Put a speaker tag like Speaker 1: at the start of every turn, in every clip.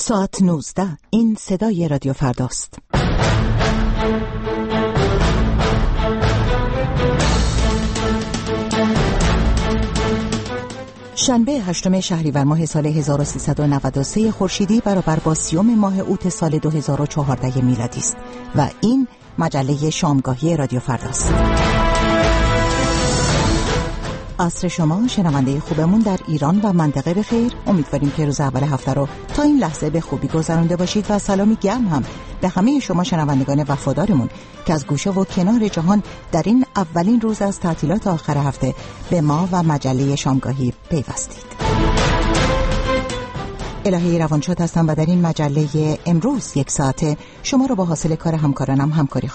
Speaker 1: ساعت 19. این صدای رادیو فرداست. شنبه 8 شهریور ماه سال 1393 خورشیدی برابر با 30 ماه اوت سال 2014 میلادی است و این مجله شامگاهی رادیو فرداست. عصر شما شنونده خوبمون در ایران و منطقه بخیر. امیدواریم که روز اول هفته رو تا این لحظه به خوبی گذرانده باشید و سلامی گرم هم به همه شما شنوندگان وفادارمون که از گوشه و کنار جهان در این اولین روز از تعطیلات آخر هفته به ما و مجله شامگاهی پیوستید. الهی روانشاد هستم و در این مجله امروز یک ساعته شما رو با حاصل کار همکارانم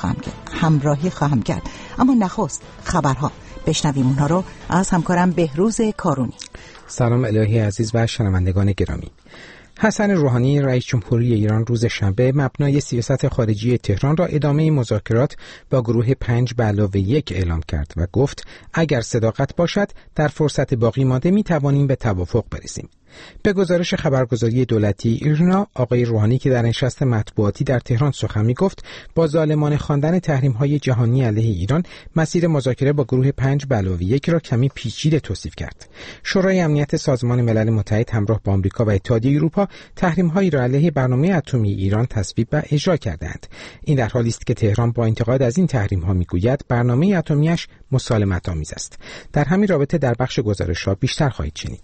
Speaker 1: همراهی خواهم کرد. اما نخست خبرها. بشنویم اونها رو از همکارم بهروز کارونی.
Speaker 2: سلام الهی عزیز و شنوندگان گرامی. حسن روحانی رئیس جمهوری ایران روز شنبه مبنای سیاست خارجی تهران را ادامه مذاکرات با گروه 5+1 اعلام کرد و گفت اگر صداقت باشد در فرصت باقی مانده می توانیم به توافق برسیم. به گزارش خبرگزاری دولتی ایرنا، آقای روحانی که در نشست مطبوعاتی در تهران سخن می‌گفت، با ظالمانه خواندن تحریم‌های جهانی علیه ایران، مسیر مذاکره با گروه 5+1 را کمی پیچیده توصیف کرد. شورای امنیت سازمان ملل متحد همراه با آمریکا و اتحادیه اروپا تحریم‌هایی را علیه برنامه اتمی ایران تصویب و اجرا کردند. این در حالی است که تهران با انتقاد از این تحریم‌ها می‌گوید برنامه اتمی‌اش مسالمت‌آمیز است. در همین رابطه در بخش گزارش‌ها بیشتر خواهید شنید.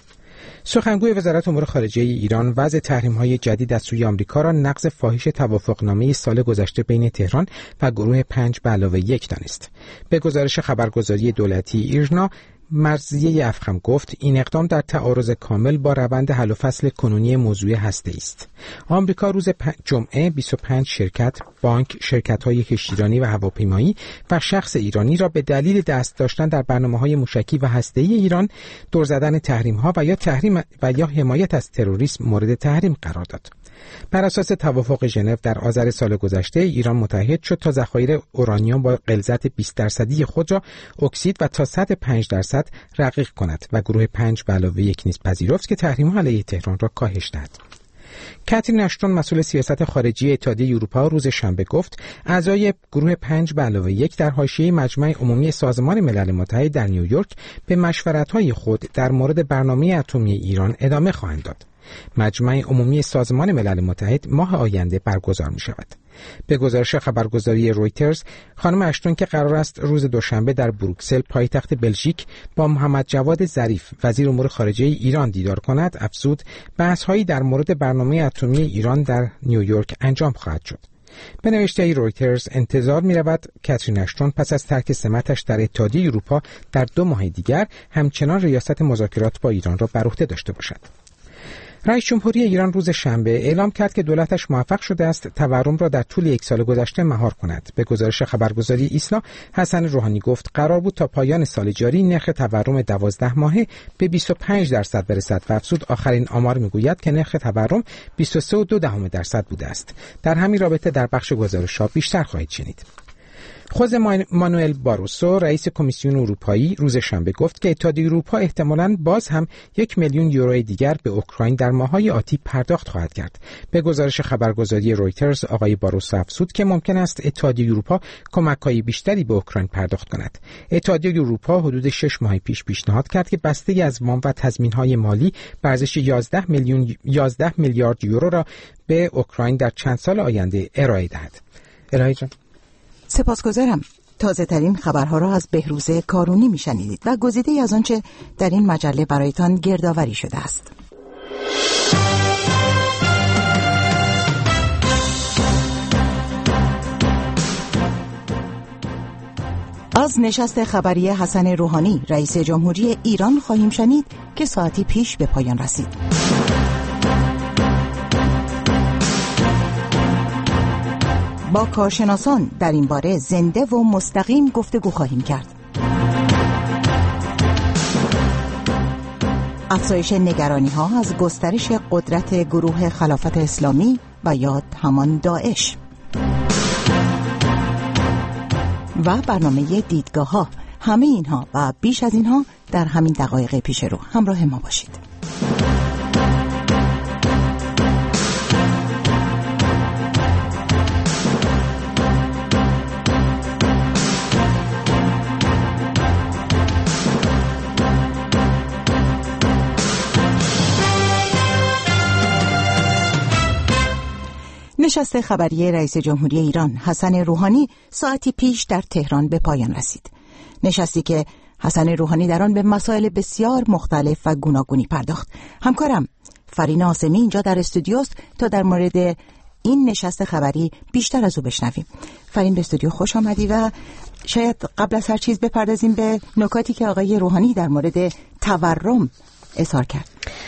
Speaker 2: سخنگوی وزارت امور خارجه ایران وضع تحریم‌های جدید از سوی آمریکا را نقض فاحش توافقنامه سال گذشته بین تهران و گروه 5+1 دانست. به گزارش خبرگزاری دولتی ایرنا، مرضیه افخم گفت این اقدام در تعارض کامل با روند حل و فصل کنونی موضوع هسته‌ای است. آمریکا روز جمعه 25 شرکت، بانک، شرکت‌های کشتیرانی و هواپیمایی و شخص ایرانی را به دلیل دست داشتن در برنامه‌های موشکی و هسته‌ای ایران، دور زدن تحریم‌ها و یا حمایت از تروریسم مورد تحریم قرار داد. بر اساس توافق ژنو در آذر سال گذشته ایران متحد شد تا ذخایر اورانیوم با غلظت 20% خود را اکسید و تا سطح 5% رقیق کند و گروه 5+1 نیز پذیرفت که تحریم‌ها علیه تهران را کاهش دهد. کاترین اشتون مسئول سیاست خارجی اتحادیه اروپا روز شنبه گفت اعضای گروه 5+1 در حاشیه مجمع عمومی سازمان ملل متحد در نیویورک به مشورت‌های خود در مورد برنامه اتمی ایران ادامه خواهند داد. مجمع عمومی سازمان ملل متحد ماه آینده برگزار می شود. به گزارش خبرگزاری رویترز، خانم اشتون که قرار است روز دوشنبه در بروکسل پایتخت بلژیک با محمد جواد ظریف وزیر امور خارجه ایران دیدار کند، افزود بحث‌هایی در مورد برنامه اتمی ایران در نیویورک انجام خواهد شد. به نوشته رویترز انتظار می رود کاترین اشتون پس از ترک سمتش در اتحادیه اروپا در 2 ماه دیگر همچنان ریاست مذاکرات با ایران را بر عهده داشته باشد. رئیس جمهوری ایران روز شنبه اعلام کرد که دولتش موفق شده است تورم را در طول یک سال گذشته مهار کند. به گزارش خبرگزاری ایسنا، حسن روحانی گفت قرار بود تا پایان سال جاری نرخ تورم 12 ماهه به 25% برسد و افزود آخرین آمار میگوید که نرخ تورم 23.2% بوده است. در همین رابطه در بخش گزارش‌ها بیشتر خواهید شنید. خوزه مانوئل باروسو رئیس کمیسیون اروپایی روز شنبه گفت که اتحادیه اروپا احتمالاً باز هم 1 میلیون یورو دیگر به اوکراین در ماه‌های آتی پرداخت خواهد کرد. به گزارش خبرگزاری رویترز، آقای باروسو افزود که ممکن است اتحادیه اروپا کمک‌های بیشتری به اوکراین پرداخت کند. اتحادیه اروپا حدود 6 ماه پیش پیشنهاد کرد که بسته‌ای از وام و تضمین‌های مالی به ارزش 11 میلیارد یورو را به اوکراین در چند سال آینده ارائه دهد. الهی جان،
Speaker 1: سپاسگزارم. تازه ترین خبرها را از بهروز کارونی میشنیدید و گزیده‌ای از آنچه در این مجله برایتان گردآوری شده است. از نشست خبری حسن روحانی رئیس جمهوری ایران خواهیم شنید که ساعتی پیش به پایان رسید. با کارشناسان در این باره زنده و مستقیم گفتگو خواهیم کرد. افزایش نگرانی‌ها از گسترش قدرت گروه خلافت اسلامی و یا همان داعش و برنامه دیدگاه‌ها. همه اینها و بیش از اینها در همین دقایق پیش رو همراه ما باشید. نشست خبری رئیس جمهوری ایران حسن روحانی ساعتی پیش در تهران به پایان رسید. نشستی که حسن روحانی در آن به مسائل بسیار مختلف و گوناگونی پرداخت. همکارم فرین آسمی اینجا در استودیوست تا در مورد این نشست خبری بیشتر از او بشنویم. فرین، به استودیو خوش آمدی و شاید قبل از هر چیز بپردازیم به نکاتی که آقای روحانی در مورد تورم اظهار کرد.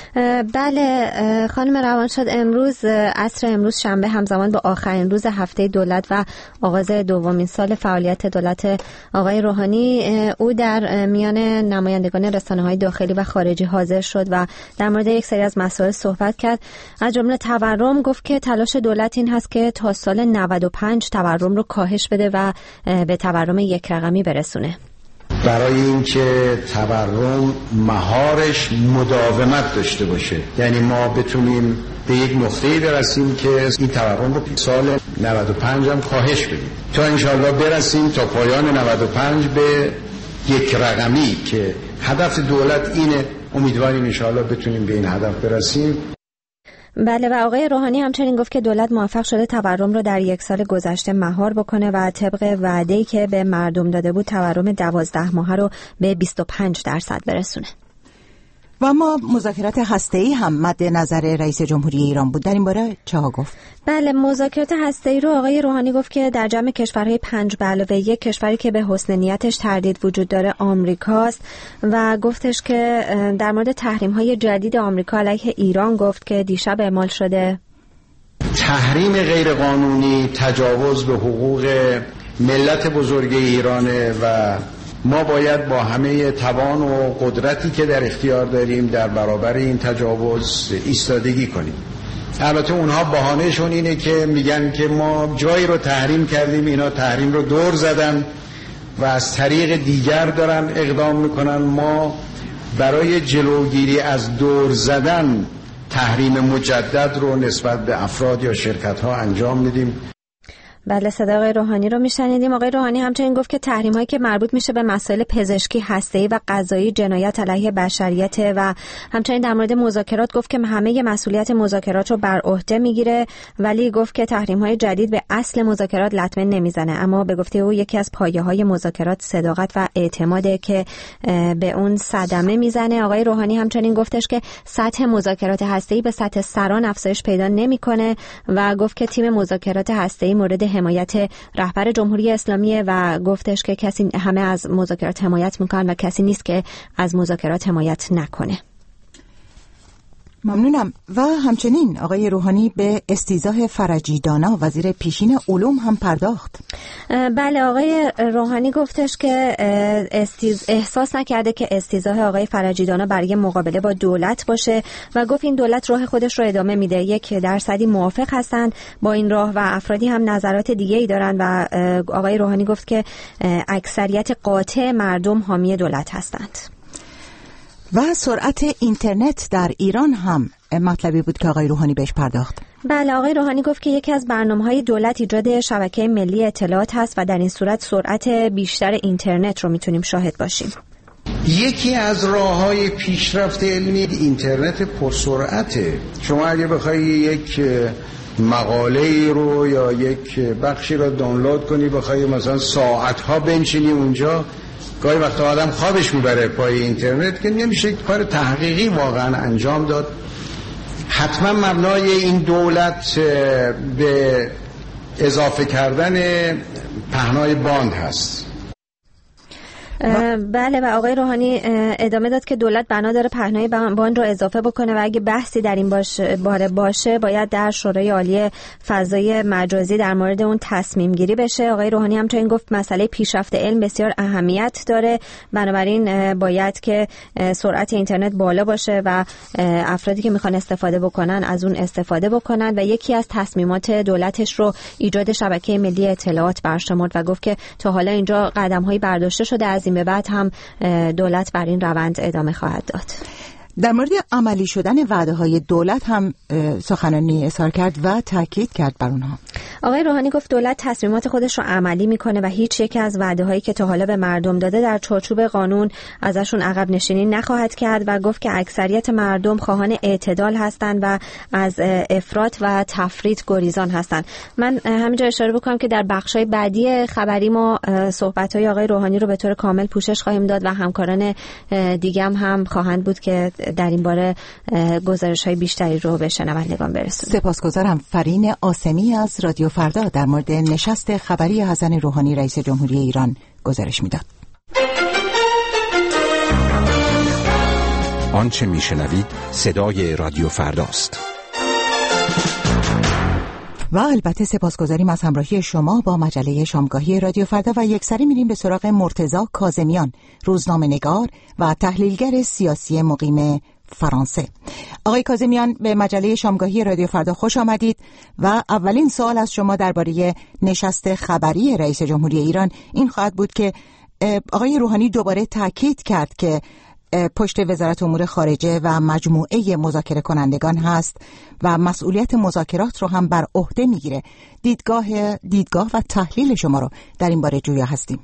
Speaker 3: بله خانم روانشاد، عصر امروز شنبه همزمان با آخرین روز هفته دولت و آغاز دومین سال فعالیت دولت آقای روحانی، او در میان نمایندگان رسانه‌های داخلی و خارجی حاضر شد و در مورد یک سری از مسائل صحبت کرد. از جمله تورم گفت که تلاش دولت این هست که تا سال 95 تورم رو کاهش بده و به تورم یک رقمی برسونه.
Speaker 4: برای اینکه تورم مهارش مداومت داشته باشه، یعنی ما بتونیم به یک نقطه‌ای برسیم که این تورم رو سال 95 هم کاهش بدیم تا انشالله برسیم تا پایان 95 به یک رقمی که هدف دولت اینه. امیدواریم انشالله بتونیم به این هدف برسیم.
Speaker 3: بله، و آقای روحانی همچنین گفت که دولت موفق شده تورم رو در یک سال گذشته مهار بکنه و طبق وعده‌ای که به مردم داده بود تورم 12 ماهه رو به 25% برسونه.
Speaker 1: و اما مذاکرات هسته‌ای هم مد نظر رئیس جمهوری ایران بود. در این باره چه ها گفت؟
Speaker 3: بله، مذاکرات هسته‌ای رو آقای روحانی گفت که در جمع کشورهای 5+1 کشوری که به حسن نیتش تردید وجود داره آمریکاست و گفتش که در مورد تحریم‌های جدید آمریکا علیه ایران گفت که دیشب اعمال شده.
Speaker 4: تحریم غیرقانونی تجاوز به حقوق ملت بزرگ ایرانه و ما باید با همه توان و قدرتی که در اختیار داریم در برابر این تجاوز ایستادگی کنیم. البته اونها بهانهشون اینه که میگن که ما جایی رو تحریم کردیم، اینا تحریم رو دور زدن و از طریق دیگر دارن اقدام میکنن. ما برای جلوگیری از دور زدن تحریم مجدد رو نسبت به افراد یا شرکت ها انجام میدیم.
Speaker 3: بله، صدای آقای روحانی رو میشنیدیم. آقای روحانی همچنین گفت که تحریم‌هایی که مربوط میشه به مسائل پزشکی، هسته‌ای و قضایی جنایت علیه بشریت و همچنین در مورد مذاکرات گفت که همه مسئولیت مذاکرات رو بر عهده میگیره، ولی گفت که تحریم‌های جدید به اصل مذاکرات لطمه نمیزنه، اما به گفته او یکی از پایه‌های مذاکرات صداقت و اعتماده که به اون صدمه میزنه. آقای روحانی همچنین گفتش که سطح مذاکرات هسته‌ای به سطح سران افزایش پیدا نمیکنه و گفت که تیم مذاکرات هسته‌ای مورد حمایت رهبر جمهوری اسلامی و گفتش که کسی همه از مذاکرات حمایت میکنن و کسی نیست که از مذاکرات حمایت نکنه.
Speaker 1: ممنونم. و همچنین آقای روحانی به استیضاح فرجی دانا وزیر پیشین علوم هم پرداخت.
Speaker 3: بله، آقای روحانی گفتش که احساس نکرده که استیضاح آقای فرجی دانا برای مقابله با دولت باشه و گفت این دولت راه خودش رو ادامه میده. 1% موافق هستند با این راه و افرادی هم نظرات دیگه‌ای دارن و آقای روحانی گفت که اکثریت قاطع مردم حامی دولت هستند.
Speaker 1: و سرعت اینترنت در ایران هم مطلبی بود که آقای روحانی بهش پرداخت.
Speaker 3: بله، آقای روحانی گفت که یکی از برنامه‌های دولت ایجاد شبکه ملی اطلاعات هست و در این صورت سرعت بیشتر اینترنت رو میتونیم شاهد باشیم.
Speaker 4: یکی از راه‌های پیشرفت علمی اینترنت پرسرعته. شما اگه بخوای یک مقاله رو یا یک بخشی رو دانلود کنی، بخوای مثلا ساعت‌ها بنشینی اونجا، گاهی وقتا آدم خوابش میبره پای اینترنت که نمیشه کار تحقیقی واقعا انجام داد. حتما مبنای این دولت به اضافه کردن پهنای باند هست.
Speaker 3: بله، و آقای روحانی ادامه داد که دولت بنا داره پهنای باند رو اضافه بکنه و اگه بحثی در این باره باشه باید در شورای عالی فضای مجازی در مورد اون تصمیم گیری بشه. آقای روحانی همچنین گفت مسئله پیشرفت علم بسیار اهمیت داره، بنابراین باید که سرعت اینترنت بالا باشه و افرادی که میخوان استفاده بکنن از اون استفاده بکنن و یکی از تصمیمات دولتش رو ایجاد شبکه ملی اطلاعات برشمرد و گفت که تا حالا اینجا قدم‌هایی برداشته شده، از این به بعد هم دولت بر این روند ادامه خواهد داد.
Speaker 1: در مورد عملی شدن وعده‌های دولت هم سخنرانی اظهار کرد و تاکید کرد بر اونها.
Speaker 3: آقای روحانی گفت دولت تصمیمات خودش رو عملی میکنه و هیچ یک از وعده‌هایی که تا حالا به مردم داده در چارچوب قانون ازشون عقب نشینی نخواهد کرد و گفت که اکثریت مردم خواهان اعتدال هستند و از افراط و تفریط گریزان هستند. من همینجا اشاره بکنم که در بخش‌های بعدی خبری ما صحبت‌های آقای روحانی رو به طور کامل پوشش خواهیم داد و همکاران دیگه هم خواهند بود که در این باره گزارش‌های بیشتری رو به شنوندگان برسونند.
Speaker 1: سپاسگزارم. فرین آسمی از رادیو فردا در مورد نشست خبری حسن روحانی رئیس جمهوری ایران گزارش میداد.
Speaker 5: آنچه میشنوید صدای رادیو فرداست.
Speaker 1: و البته سپاسگزاریم از همراهی شما با مجله شامگاهی رادیو فردا و یکسری میریم به سراغ مرتضی کاظمیان، روزنامه‌نگار و تحلیلگر سیاسی مقیم فرانسه. آقای کاظمیان، به مجله شامگاهی رادیو فردا خوش آمدید و اولین سوال از شما درباره نشست خبری رئیس جمهوری ایران این خواهد بود که آقای روحانی دوباره تاکید کرد که پشت وزارت امور خارجه و مجموعه مذاکره کنندگان هست و مسئولیت مذاکرات رو هم بر عهده میگیره. دیدگاه و تحلیل شما رو در این باره جویا هستیم.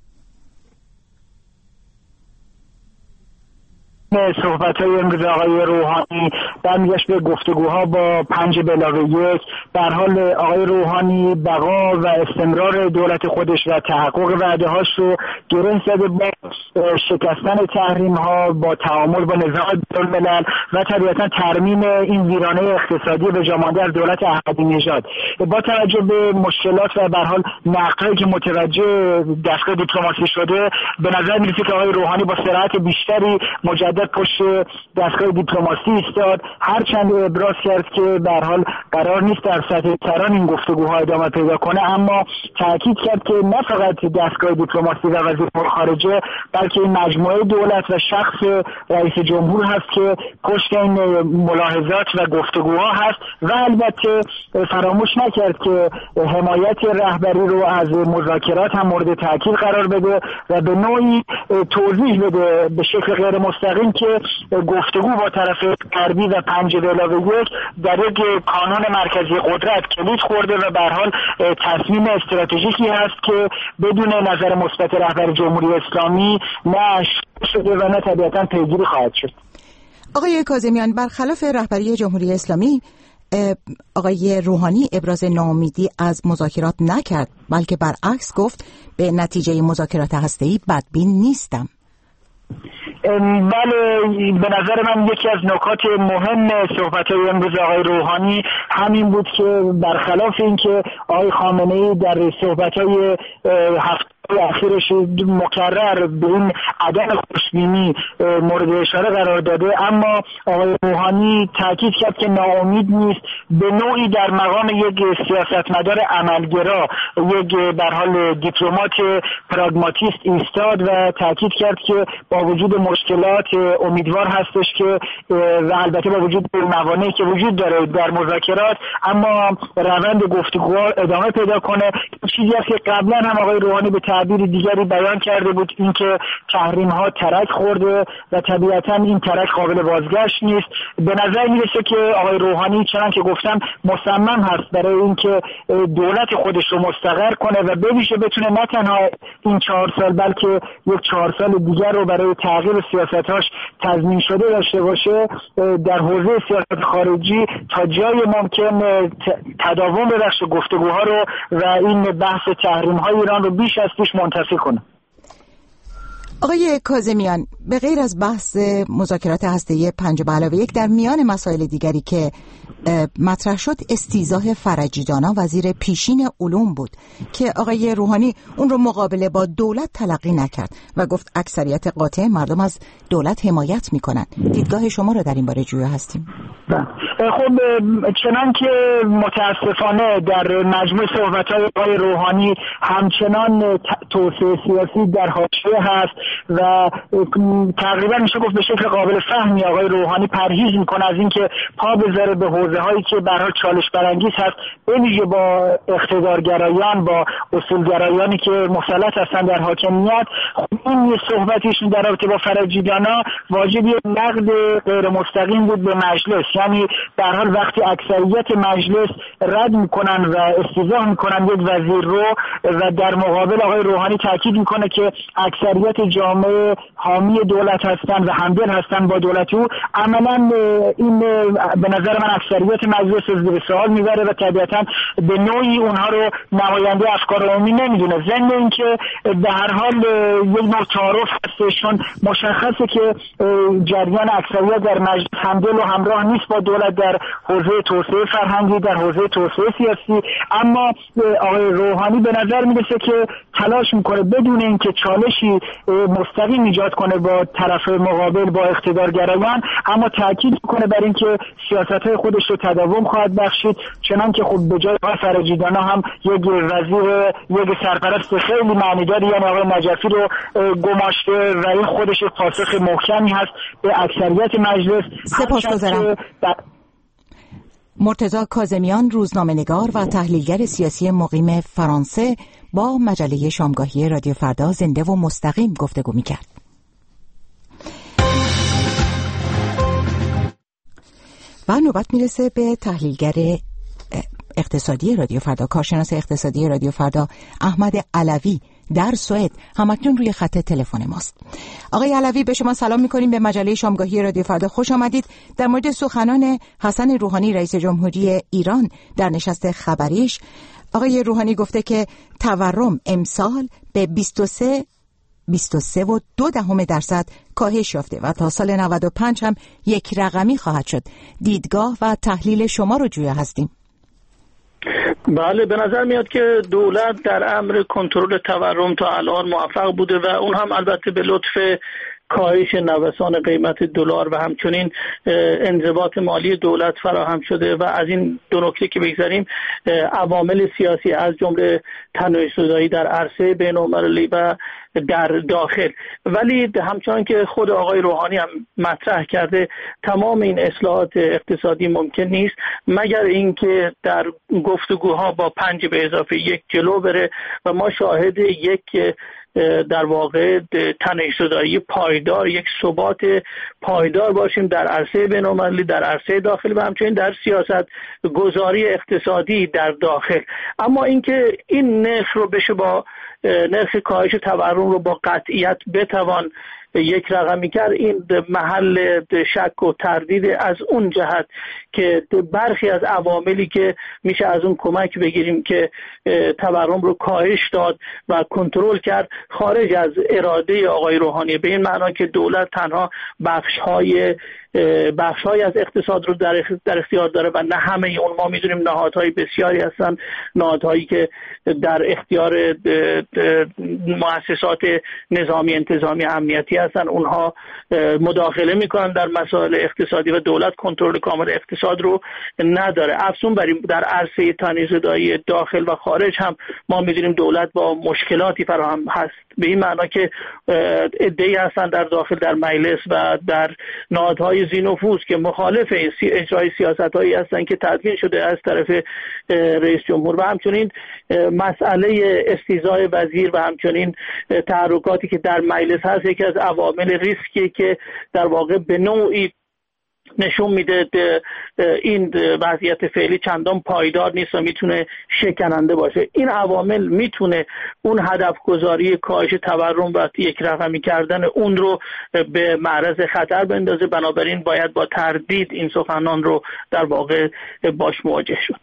Speaker 6: صحبت‌های امروز آقای روحانی برمیگشت به گفتگوها با 5+1. در حال آقای روحانی بقا و استمرار دولت خودش و تحقق وعده‌هاش رو گره زده با شکستن تحریم‌ها، با تعامل با نظام بین‌الملل و طبیعتاً ترمیم این ویرانه اقتصادی به جا مانده از دولت احمدی‌نژاد. با توجه به مشکلات و به هر حال نقدهایی که متوجه دستگاه دیپلماسی شده، به نظر می‌رسه که آقای روحانی با سرعت بیشتری مجدد پشت دستگاه دیپلماسی ایستاد، هرچند ابراز کرد که به هر حال قرار نیست در سطح تران این گفتگوها ادامه پیدا کنه، اما تاکید کرد که نه فقط دستگاه دیپلماسی و وزیر امور خارجه بلکه این مجموعه دولت و شخص رئیس جمهور هست که پشت این ملاحظات و گفتگوها هست و البته فراموش نکرد که حمایت رهبری رو از مذاکرات هم مورد تاکید قرار بده و به نوعی توضیح بده به شکل غیر مستقیم که گفتگو با طرف غربی و 5+1 در یک کانون مرکزی قدرت کلید خورده و به هر حال تصمیم استراتژیکی هست که بدون نظر مثبت رهبر جمهوری اسلامی نه شده و نه طبیعتاً پیگیری خواهد شد.
Speaker 1: آقای کاظمیان، برخلاف رهبری جمهوری اسلامی آقای روحانی ابراز ناامیدی از مذاکرات نکرد، بلکه برعکس گفت به نتیجه مذاکرات هسته‌ای بدبین نیستم.
Speaker 6: بله، به نظر من یکی از نکات مهم صحبت‌های امروز آقای روحانی همین بود که برخلاف اینکه آقای خامنه‌ای در صحبت‌های هفته اخیرش مکرر به این عدم خوشبینی مورد اشاره قرار داده، اما آقای روحانی تاکید کرد که ناامید نیست، به نوعی در مقام یک سیاستمدار عملگرا، یک به هر حال دیپلمات پراگماتیست ایستاد و تاکید کرد که با وجود مشکلات امیدوار هستش که و البته با وجود موانعی که وجود داره در مذاکرات اما روند گفتگوها ادامه پیدا کنه. چیزی است که قبلا هم آقای روحانی به تعبیر دیگری بیان کرده بود، اینکه تحریم ها ترک خورده و طبیعتا این ترک قابل بازگشت نیست. به نظر میرسه که آقای روحانی چنان که گفتم مصمم هست برای اینکه دولت خودش رو مستقر کنه و بویژه بتونه نه تنها این 4 سال بلکه یک 4 سال دیگر رو برای تغییر سیاستاش تضمین شده داشته باشه. در حوزه سیاست خارجی تا جای ممکن تداوم ببخشه گفتگوها رو و این بحث تحریم های ایران رو بیش از پیش منتفی کنه.
Speaker 1: آقای کاظمیان، به غیر از بحث مذاکرات هسته‌ای 5+1 در میان مسائل دیگری که مطرح شد استیضاح فرجیدانا وزیر پیشین علوم بود که آقای روحانی اون رو مقابله با دولت تلقی نکرد و گفت اکثریت قاطع مردم از دولت حمایت میکنن. دیدگاه شما رو در این باره جویا هستیم.
Speaker 6: خب چنان که متاسفانه در مجموع صحبت‌های آقای روحانی همچنان توسعه سیاسی در حاشیه هست و تقریبا میشه گفت به شکل قابل فهمی آقای روحانی پرهیز میکنه از اینکه پا بذاره به حوزه‌هایی که به هر حال چالش برانگیز هست، بویژه با اقتدارگرایان، با اصولگرایانی که مسلط هستن در حاکمیت. این یه صحبتیشون در رابطه با فرجیدانا واجب یه نقد غیر مستقیم بود به مجلس، محکمی. در حال وقتی اکثریت مجلس رد میکنن و استیضاح میکنن یک وزیر رو و در مقابل آقای روحانی تاکید میکنه که اکثریت جامعه حامی دولت هستن و همدل هستن با دولت او، عملا این به نظر من اکثریت مجلس رو زیر سوال میبره و طبیعتا به نوعی اونها رو نماینده افکار عمومی نمیدونه. ضمن اینکه به هر حال یک نوع تعارف هستشون، مشخصه که جریان اکثریت در مجلس همدل و همراه نیست با دولت در حوزه توسعه فرهنگی، در حوزه توسعه سیاسی. اما آقای روحانی به نظر میرسه که تلاش میکنه بدون اینکه چالشی مستقیم ایجاد کنه با طرف مقابل، با اقتدارگرایان، اما تاکید میکنه بر اینکه سیاست‌های خودش رو تداوم خواهد بخشید، چنانکه خب به جای فرجیدانا هم یک وزیر، یک سرپرست خیلی معنیداری یعنی آقای نجفی رو گماشته و این خودش پاسخ محکمی هست به اکثریت مجلس.
Speaker 1: سپاسگزارم. مرتضی کاظمیان، روزنامه‌نگار و تحلیلگر سیاسی مقیم فرانسه، با مجله شامگاهی رادیو فردا زنده و مستقیم گفتگو می‌کرد. و نوبت میرسه به تحلیلگر اقتصادی رادیو فردا، کارشناس اقتصادی رادیو فردا احمد علوی در سوئد، همکنون روی خط تلفن ماست. آقای علوی، به شما سلام می‌کنیم، به مجله شامگاهی رادیو فردا خوش آمدید. در مورد سخنان حسن روحانی رئیس جمهوری ایران در نشست خبریش، آقای روحانی گفته که تورم امسال به 23.2% کاهش یافته و تا سال 95 هم یک رقمی خواهد شد. دیدگاه و تحلیل شما رو جویا هستیم.
Speaker 7: بله، به نظر میاد که دولت در امر کنترل تورم تا الان موفق بوده و اون هم البته به لطف کاهش نوسان قیمت دلار و همچنین انضباط مالی دولت فراهم شده و از این دو نکته که بگذاریم، عوامل سیاسی از جمله تنوع‌زدایی در عرصه بین‌المللی و در داخل. ولی همچنان که خود آقای روحانی هم مطرح کرده، تمام این اصلاحات اقتصادی ممکن نیست مگر اینکه در گفتگوها با 5+1 جلو بره و ما شاهد یک در واقع تنش‌زدایی پایدار، یک ثبات پایدار باشیم در عرصه بین‌المللی، در عرصه داخل و همچنین در سیاست گذاری اقتصادی در داخل. اما اینکه این نرخ رو بشه با نرخ کاهش تورم رو با قطعیت بتوان یک رقمی کرد، این محل شک و تردید از اون جهت که برخی از عواملی که میشه از اون کمک بگیریم که تورم رو کاهش داد و کنترل کرد خارج از اراده آقای روحانی، به این معنا که دولت تنها بخش‌های از اقتصاد رو در اختیار داره و نه همه اون. ما میدونیم نهادهای بسیاری هستن، نهادهایی که در اختیار مؤسسات نظامی، انتظامی، امنیتی هستن، اونها مداخله میکنن در مسائل اقتصادی و دولت کنترل کامل اقتصاد رو نداره. افزون بر این در عرصه تنش‌زدایی داخل و خارج هم ما میدونیم دولت با مشکلاتی فراهم هست، به این معنا که عده‌ای هستن در داخل در مجلس و در نهادهای ذی‌نفوذ که مخالف اجرای سیاست‌هایی هستند که تدوین شده از طرف رئیس جمهور و همچنین مسئله استیضاح وزیر و همچنین تحرکاتی که در مجلس هست، یکی از عوامل ریسکی که در واقع به نوعی نشون میده این وضعیت فعلی چندان پایدار نیست و میتونه شکننده باشه. این عوامل میتونه اون هدف گذاری کاهش تورم و یک رقمی کردن اون رو به معرض خطر بندازه، بنابراین باید با تردید این سخنان رو در واقع باش مواجه شد.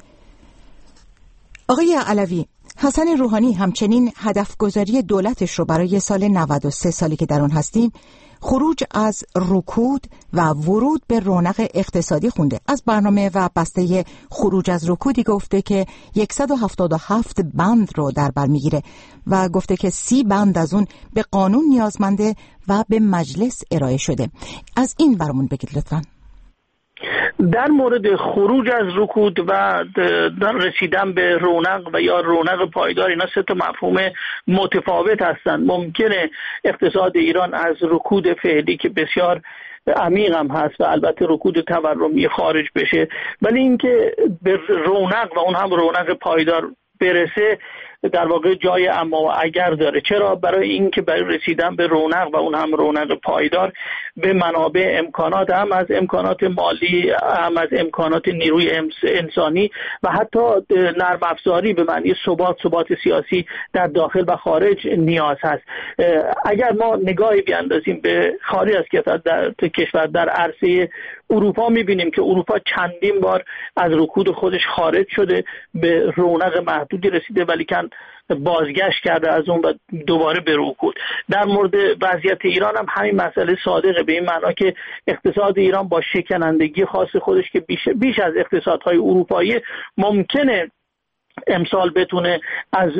Speaker 1: آقای علوی، حسن روحانی همچنین هدف گذاری دولتش رو برای سال 93 سالی که در اون هستیم خروج از رکود و ورود به رونق اقتصادی خونده. از برنامه و بسته خروج از رکودی گفته که 177 بند رو در بر میگیره و گفته که 30 بند از اون به قانون نیازمنده و به مجلس ارائه شده. از این برامون بگید لطفاً.
Speaker 7: در مورد خروج از رکود و در رسیدن به رونق و یا رونق پایدار، اینا سه تا مفهوم متفاوت هستند. ممکنه اقتصاد ایران از رکود فعلی که بسیار عمیق هم هست و البته رکود تورمی خارج بشه، ولی اینکه به رونق و اون هم رونق پایدار برسه در واقع جای اما و اگر داره. چرا؟ برای اینکه برای رسیدن به رونق و اون هم رونق پایدار به منابع امکانات، هم از امکانات مالی، هم از امکانات نیروی انسانی و حتی نرم افزاری به معنی ثبات سیاسی در داخل و خارج نیاز هست. اگر ما نگاهی بیاندازیم به خارج از کشور در عرصه اروپا، می‌بینیم که اروپا چندین بار از رکود خودش خارج شده، به رونق محدودی رسیده ولی کن بازگشت کرده از اون و دوباره به رکود. در مورد وضعیت ایران هم همین مسئله صادقه، به این معنا که اقتصاد ایران با شکنندگی خاص خودش که بیش از اقتصادهای اروپایی ممکنه امسال بتونه از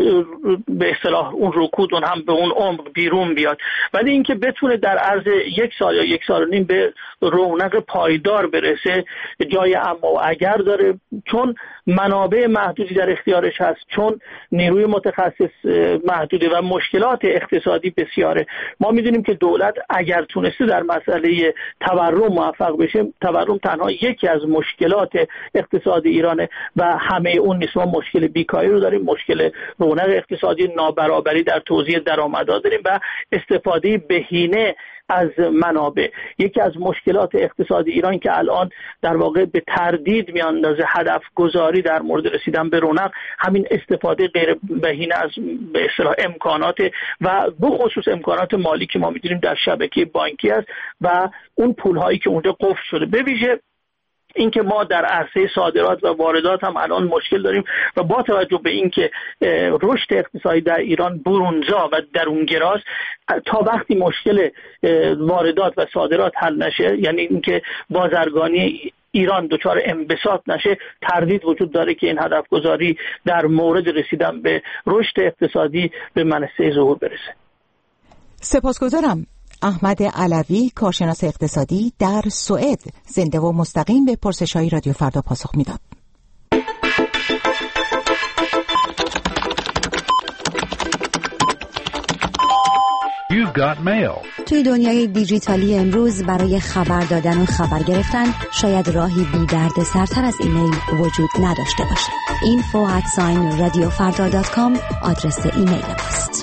Speaker 7: به اصطلاح اون رکود اون هم به اون عمق بیرون بیاد، ولی اینکه بتونه در عرض 1 سال یا 1.5 سال به رونق پایدار برسه جای اما و اگر داره، چون منابع محدودی در اختیارش هست، چون نیروی متخصص محدوده و مشکلات اقتصادی بسیاره. ما میدونیم که دولت اگر تونسته در مسئله تورم موفق بشه، تورم تنها یکی از مشکلات اقتصاد ایرانه و همه اون نیست. ما مشکل بیکاری رو داریم، مشکل رونق اقتصادی، نابرابری در توزیع درآمدها داریم و استفاده بهینه از منابع. یکی از مشکلات اقتصادی ایران که الان در واقع به تردید میاندازه هدف گذاری در مورد رسیدن به رونق، همین استفاده غیر بهینه از به اصطلاح امکانات و به خصوص امکانات مالی که ما می‌دونیم در شبکه بانکی است و اون پول‌هایی که اونجا قفل شده. به ویژه اینکه ما در عرصه صادرات و واردات هم الان مشکل داریم و با توجه به اینکه رشد اقتصادی در ایران برونزا و درونگراست، تا وقتی مشکل واردات و صادرات حل نشه، یعنی اینکه بازرگانی ایران دچار انبساط نشه، تردید وجود داره که این هدف گذاری در مورد رسیدن به رشد اقتصادی به منصه ظهور برسه.
Speaker 1: سپاسگزارم. احمد علوی، کارشناس اقتصادی در سوئد، زنده و مستقیم به پرسش‌های رادیو فردا پاسخ میداد.
Speaker 8: You've got mail.
Speaker 3: توی دنیای دیجیتالی امروز برای خبر دادن و خبر گرفتن شاید راهی بی درد سرتر از ایمیل وجود نداشته باشه. info@radiofarda.com آدرس ایمیل است.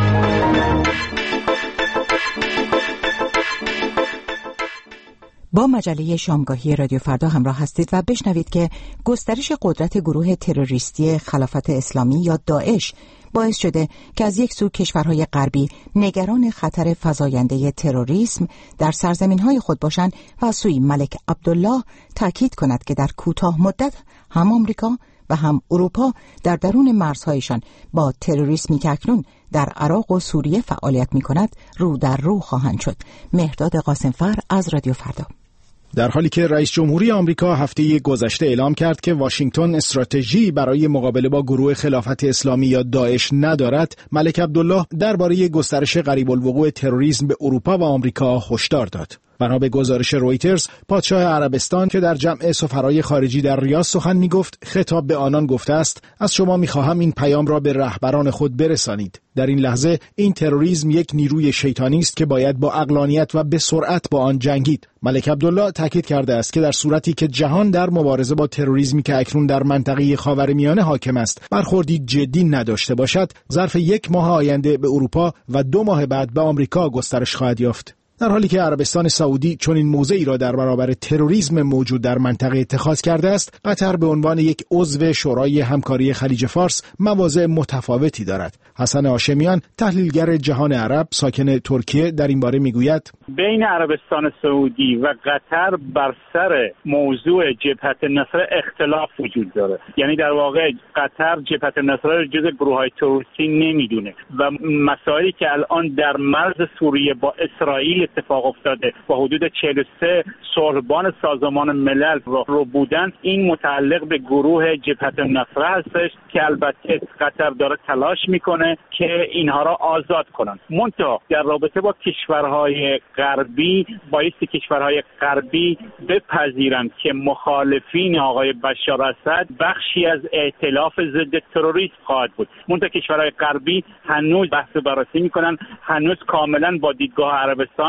Speaker 1: با مجله شامگاهی رادیو فردا همراه هستید و بشنوید که گسترش قدرت گروه تروریستی خلافت اسلامی یا داعش باعث شده که از یک سو کشورهای غربی نگران خطر فزاینده تروریسم در سرزمین‌های خود باشند و از سوی ملک عبدالله تاکید کند که در کوتاه مدت هم آمریکا و هم اروپا در درون مرزهایشان با تروریسمی که اکنون در عراق و سوریه فعالیت می‌کند رو در رو خواهند شد. مهرداد قاسمفر از رادیو فردا.
Speaker 9: در حالی که رئیس جمهوری آمریکا هفته گذشته اعلام کرد که واشنگتن استراتژی برای مقابله با گروه خلافت اسلامی یا داعش ندارد، ملک عبدالله درباره گسترش قریب الوقوع تروریسم به اروپا و آمریکا هشدار داد. بنا به گزارش رویترز، پادشاه عربستان که در جمع سفرای خارجی در ریاض سخن می‌گفت، خطاب به آنان گفته است: از شما می‌خواهم این پیام را به رهبران خود برسانید. در این لحظه این تروریسم یک نیروی شیطانی است که باید با عقلانیت و به سرعت با آن جنگید. ملک عبدالله تاکید کرده است که در صورتی که جهان در مبارزه با تروریسمی که اکنون در منطقه خاورمیانه حاکم است برخوردی جدی نداشته باشد، ظرف 1 ماه آینده به اروپا و 2 ماه بعد به آمریکا گسترش خواهد یافت. در حالی که عربستان سعودی چنین موضعی را در برابر تروریسم موجود در منطقه اتخاذ کرده است، قطر به عنوان یک عضو شورای همکاری خلیج فارس مواضع متفاوتی دارد. حسن هاشمیان، تحلیلگر جهان عرب ساکن ترکیه، در این باره میگوید:
Speaker 10: بین عربستان سعودی و قطر بر سر موضوع جبهت النصره اختلاف وجود داره. یعنی در واقع قطر جبهت النصره را جزو گروه‌های تروریستی نمیدونه و مسائلی که الان در مرز سوریه با اسرائیل اتفاق افتاده با حدود 43 صلحبان سازمان ملل رو بودن، این متعلق به گروه جبهت النصره هستش که البته قطر داره تلاش میکنه که اینها را آزاد کنن. منتها در رابطه با کشورهای غربی بایستی کشورهای غربی بپذیرند که مخالفین آقای بشار اسد بخشی از ائتلاف ضد تروریسم خواهد بود. منتها کشورهای غربی هنوز بحث بررسی میکنن، هنوز کاملا با دیدگاه عربستان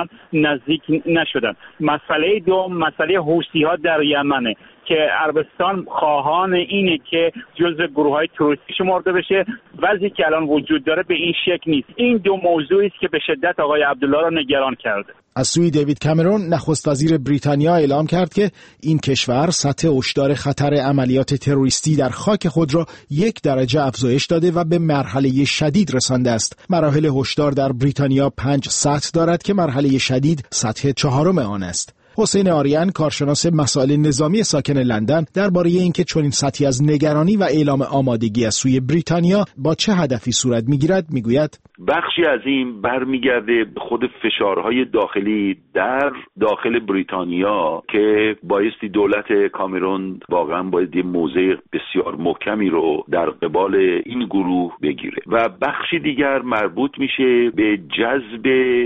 Speaker 10: عربستان نزدیک نشدن. مسئله دوم مسئله حوثی‌ها در یمنه که عربستان خواهان اینه که جزء گروه‌های تروریستی شمرده بشه. وضعی که الان وجود داره به این شکل نیست. این دو موضوعی است که به شدت آقای عبدالله را نگران کرده.
Speaker 9: از سوی دیوید کامرون نخست وزیر بریتانیا اعلام کرد که این کشور سطح هشدار خطر عملیات تروریستی در خاک خود را 1 درجه افزایش داده و به مرحله شدید رسانده است. مراحل هشدار در بریتانیا 5 سطح دارد که مرحله شدید سطح 4 آن است. حسین آریان کارشناس مسائل نظامی ساکن لندن درباره اینکه چنین سطحی از نگرانی و اعلام آمادگی از سوی بریتانیا با چه هدفی صورت میگیرد میگوید
Speaker 11: بخشی از این برمیگرده به خود فشارهای داخلی در داخل بریتانیا که بایستی دولت کامرون واقعا باید یه موضع بسیار محکمی رو در قبال این گروه بگیره و بخشی دیگر مربوط میشه به جذب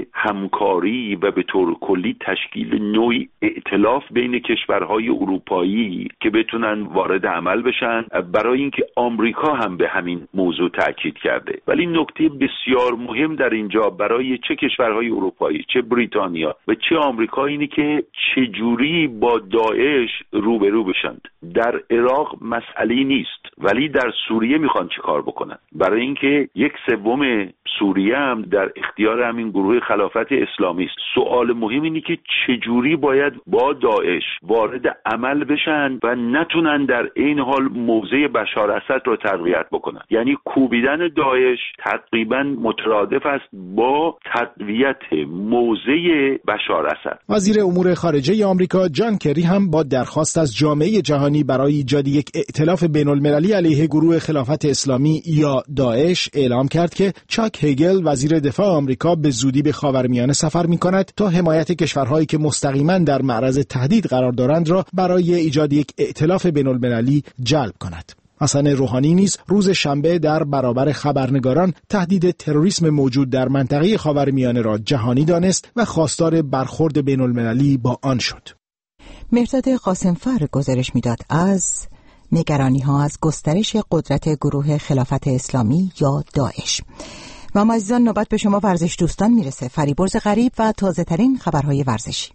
Speaker 11: همکاری و به طور کلی تشکیل نوعی ائتلاف بین کشورهای اروپایی که بتونن وارد عمل بشن برای اینکه آمریکا هم به همین موضوع تاکید کرده. ولی نکته بسیار مهم در اینجا برای چه کشورهای اروپایی چه بریتانیا و چه آمریکا اینه که چجوری با داعش روبرو بشن. در عراق مسئله نیست ولی در سوریه میخوان چه کار بکنن برای اینکه 1/3 سوریه هم در اختیار همین گروه خلافت اسلامی است. سوال مهم اینه که چجوری باید با داعش وارد عمل بشن و نتونن در این حال موضع بشار اسد رو تقویت بکنن. یعنی کوبیدن داعش تقریبا مترادف است با تقویت موضع بشار اسد.
Speaker 9: وزیر امور خارجه آمریکا جان کری هم با درخواست از جامعه جهانی برای ایجاد یک ائتلاف بین‌المللی علیه گروه خلافت اسلامی یا داعش اعلام کرد که چاک هگل وزیر دفاع آمریکا به زودی به خاورمیانه سفر می‌کند تا حمایت کشورهایی که مستقیما در معرض تهدید قرار دارند را برای ایجاد یک ائتلاف بین‌المللی جلب کند. حسن روحانی نیز روز شنبه در برابر خبرنگاران تهدید تروریسم موجود در منطقه خاورمیانه را جهانی دانست و خواستار برخورد بین‌المللی با آن شد.
Speaker 1: مهرداد قاسمفر گزارش می‌داد از نگرانی‌ها از گسترش قدرت گروه خلافت اسلامی یا داعش. و ما عزیزان نوبت به شما ورزش دوستان میرسه. فریبرز غریب و تازه‌ترین خبرهای ورزشی.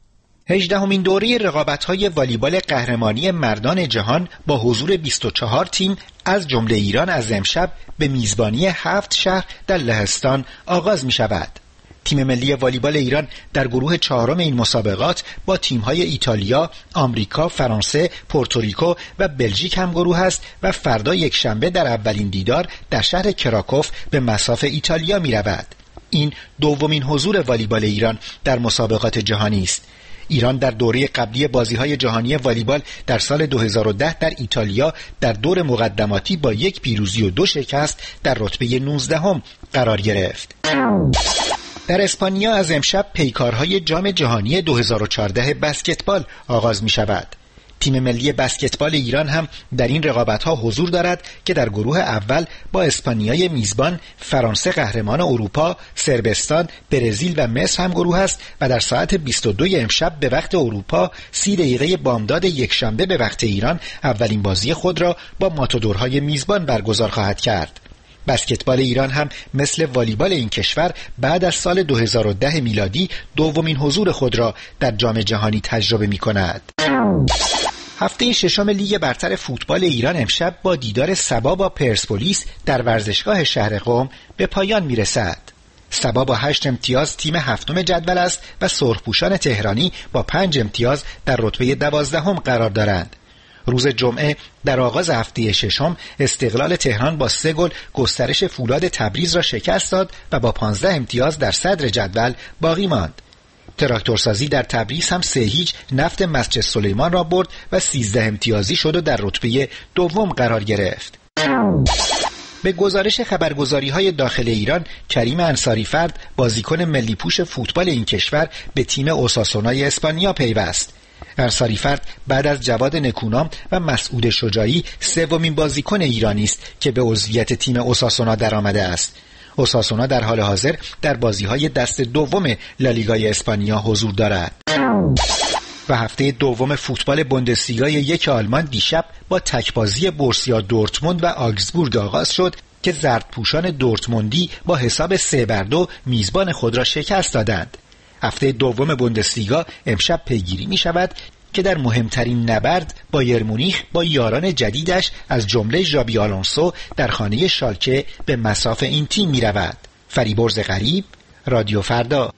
Speaker 12: 18مین دوره رقابت‌های والیبال قهرمانی مردان جهان با حضور 24 تیم از جمله ایران از امشب به میزبانی 7 شهر در لهستان آغاز می‌شود. تیم ملی والیبال ایران در گروه 4 این مسابقات با تیم‌های ایتالیا، آمریکا، فرانسه، پورتوریکو و بلژیک هم گروه است و فردا یکشنبه در اولین دیدار در شهر کراکوف به مصاف ایتالیا می‌رود. این دومین حضور والیبال ایران در مسابقات جهانی است. ایران در دوره قبلی بازی‌های جهانی والیبال در سال 2010 در ایتالیا در دور مقدماتی با 1 پیروزی و 2 شکست در رتبه 19 قرار گرفت. در اسپانیا از امشب پیکارهای جام جهانی 2014 بسکتبال آغاز می شود. تیم ملی بسکتبال ایران هم در این رقابت‌ها حضور دارد که در گروه اول با اسپانیای میزبان، فرانسه قهرمان اروپا، صربستان، برزیل و مصر هم گروه است و در ساعت 22 امشب به وقت اروپا 30 دقیقه بامداد یکشنبه به وقت ایران اولین بازی خود را با ماتادورهای میزبان برگزار خواهد کرد. بسکتبال ایران هم مثل والیبال این کشور بعد از سال 2010 میلادی دومین حضور خود را در جام جهانی تجربه می کند. هفته ششم لیگ برتر فوتبال ایران امشب با دیدار سبا با پرسپولیس در ورزشگاه شهر قم به پایان می رسد. سبا با 8 امتیاز تیم 7 جدول است و سرخپوشان تهرانی با 5 امتیاز در رتبه 12 قرار دارند. روز جمعه در آغاز هفته ششم استقلال تهران با 3 گل گسترش فولاد تبریز را شکست داد و با 15 امتیاز در صدر جدول باقی ماند. تراکتورسازی در تبریز هم 3-0 نفت مسجد سلیمان را برد و 13 امتیازی شد و در رتبه 2 قرار گرفت. به گزارش خبرگزاری‌های داخل ایران، کریم انصاری فرد بازیکن ملی پوش فوتبال این کشور به تیم اوساسونای اسپانیا پیوست. انصاری فرد بعد از جواد نکونام و مسعود شجاعی سومین بازیکن ایرانی است که به عضویت تیم اوساسونا درآمده است. اوساسونا در حال حاضر در بازی‌های دست دوم لالیگای اسپانیا حضور دارد. و هفته دوم فوتبال بوندسلیگای 1 آلمان دیشب با تکبازی بورسیا دورتموند و آگزبورگ آغاز شد که زردپوشان دورتموندی با حساب 3-2 میزبان خود را شکست دادند. هفته دوم بوندسلیگا امشب پیگیری می شود که در مهمترین نبرد بایر مونیخ با یاران جدیدش از جمله ژابی آلونسو در خانه شالکه به مصاف این تیم می رود. فریبرز غریب، رادیو فردا.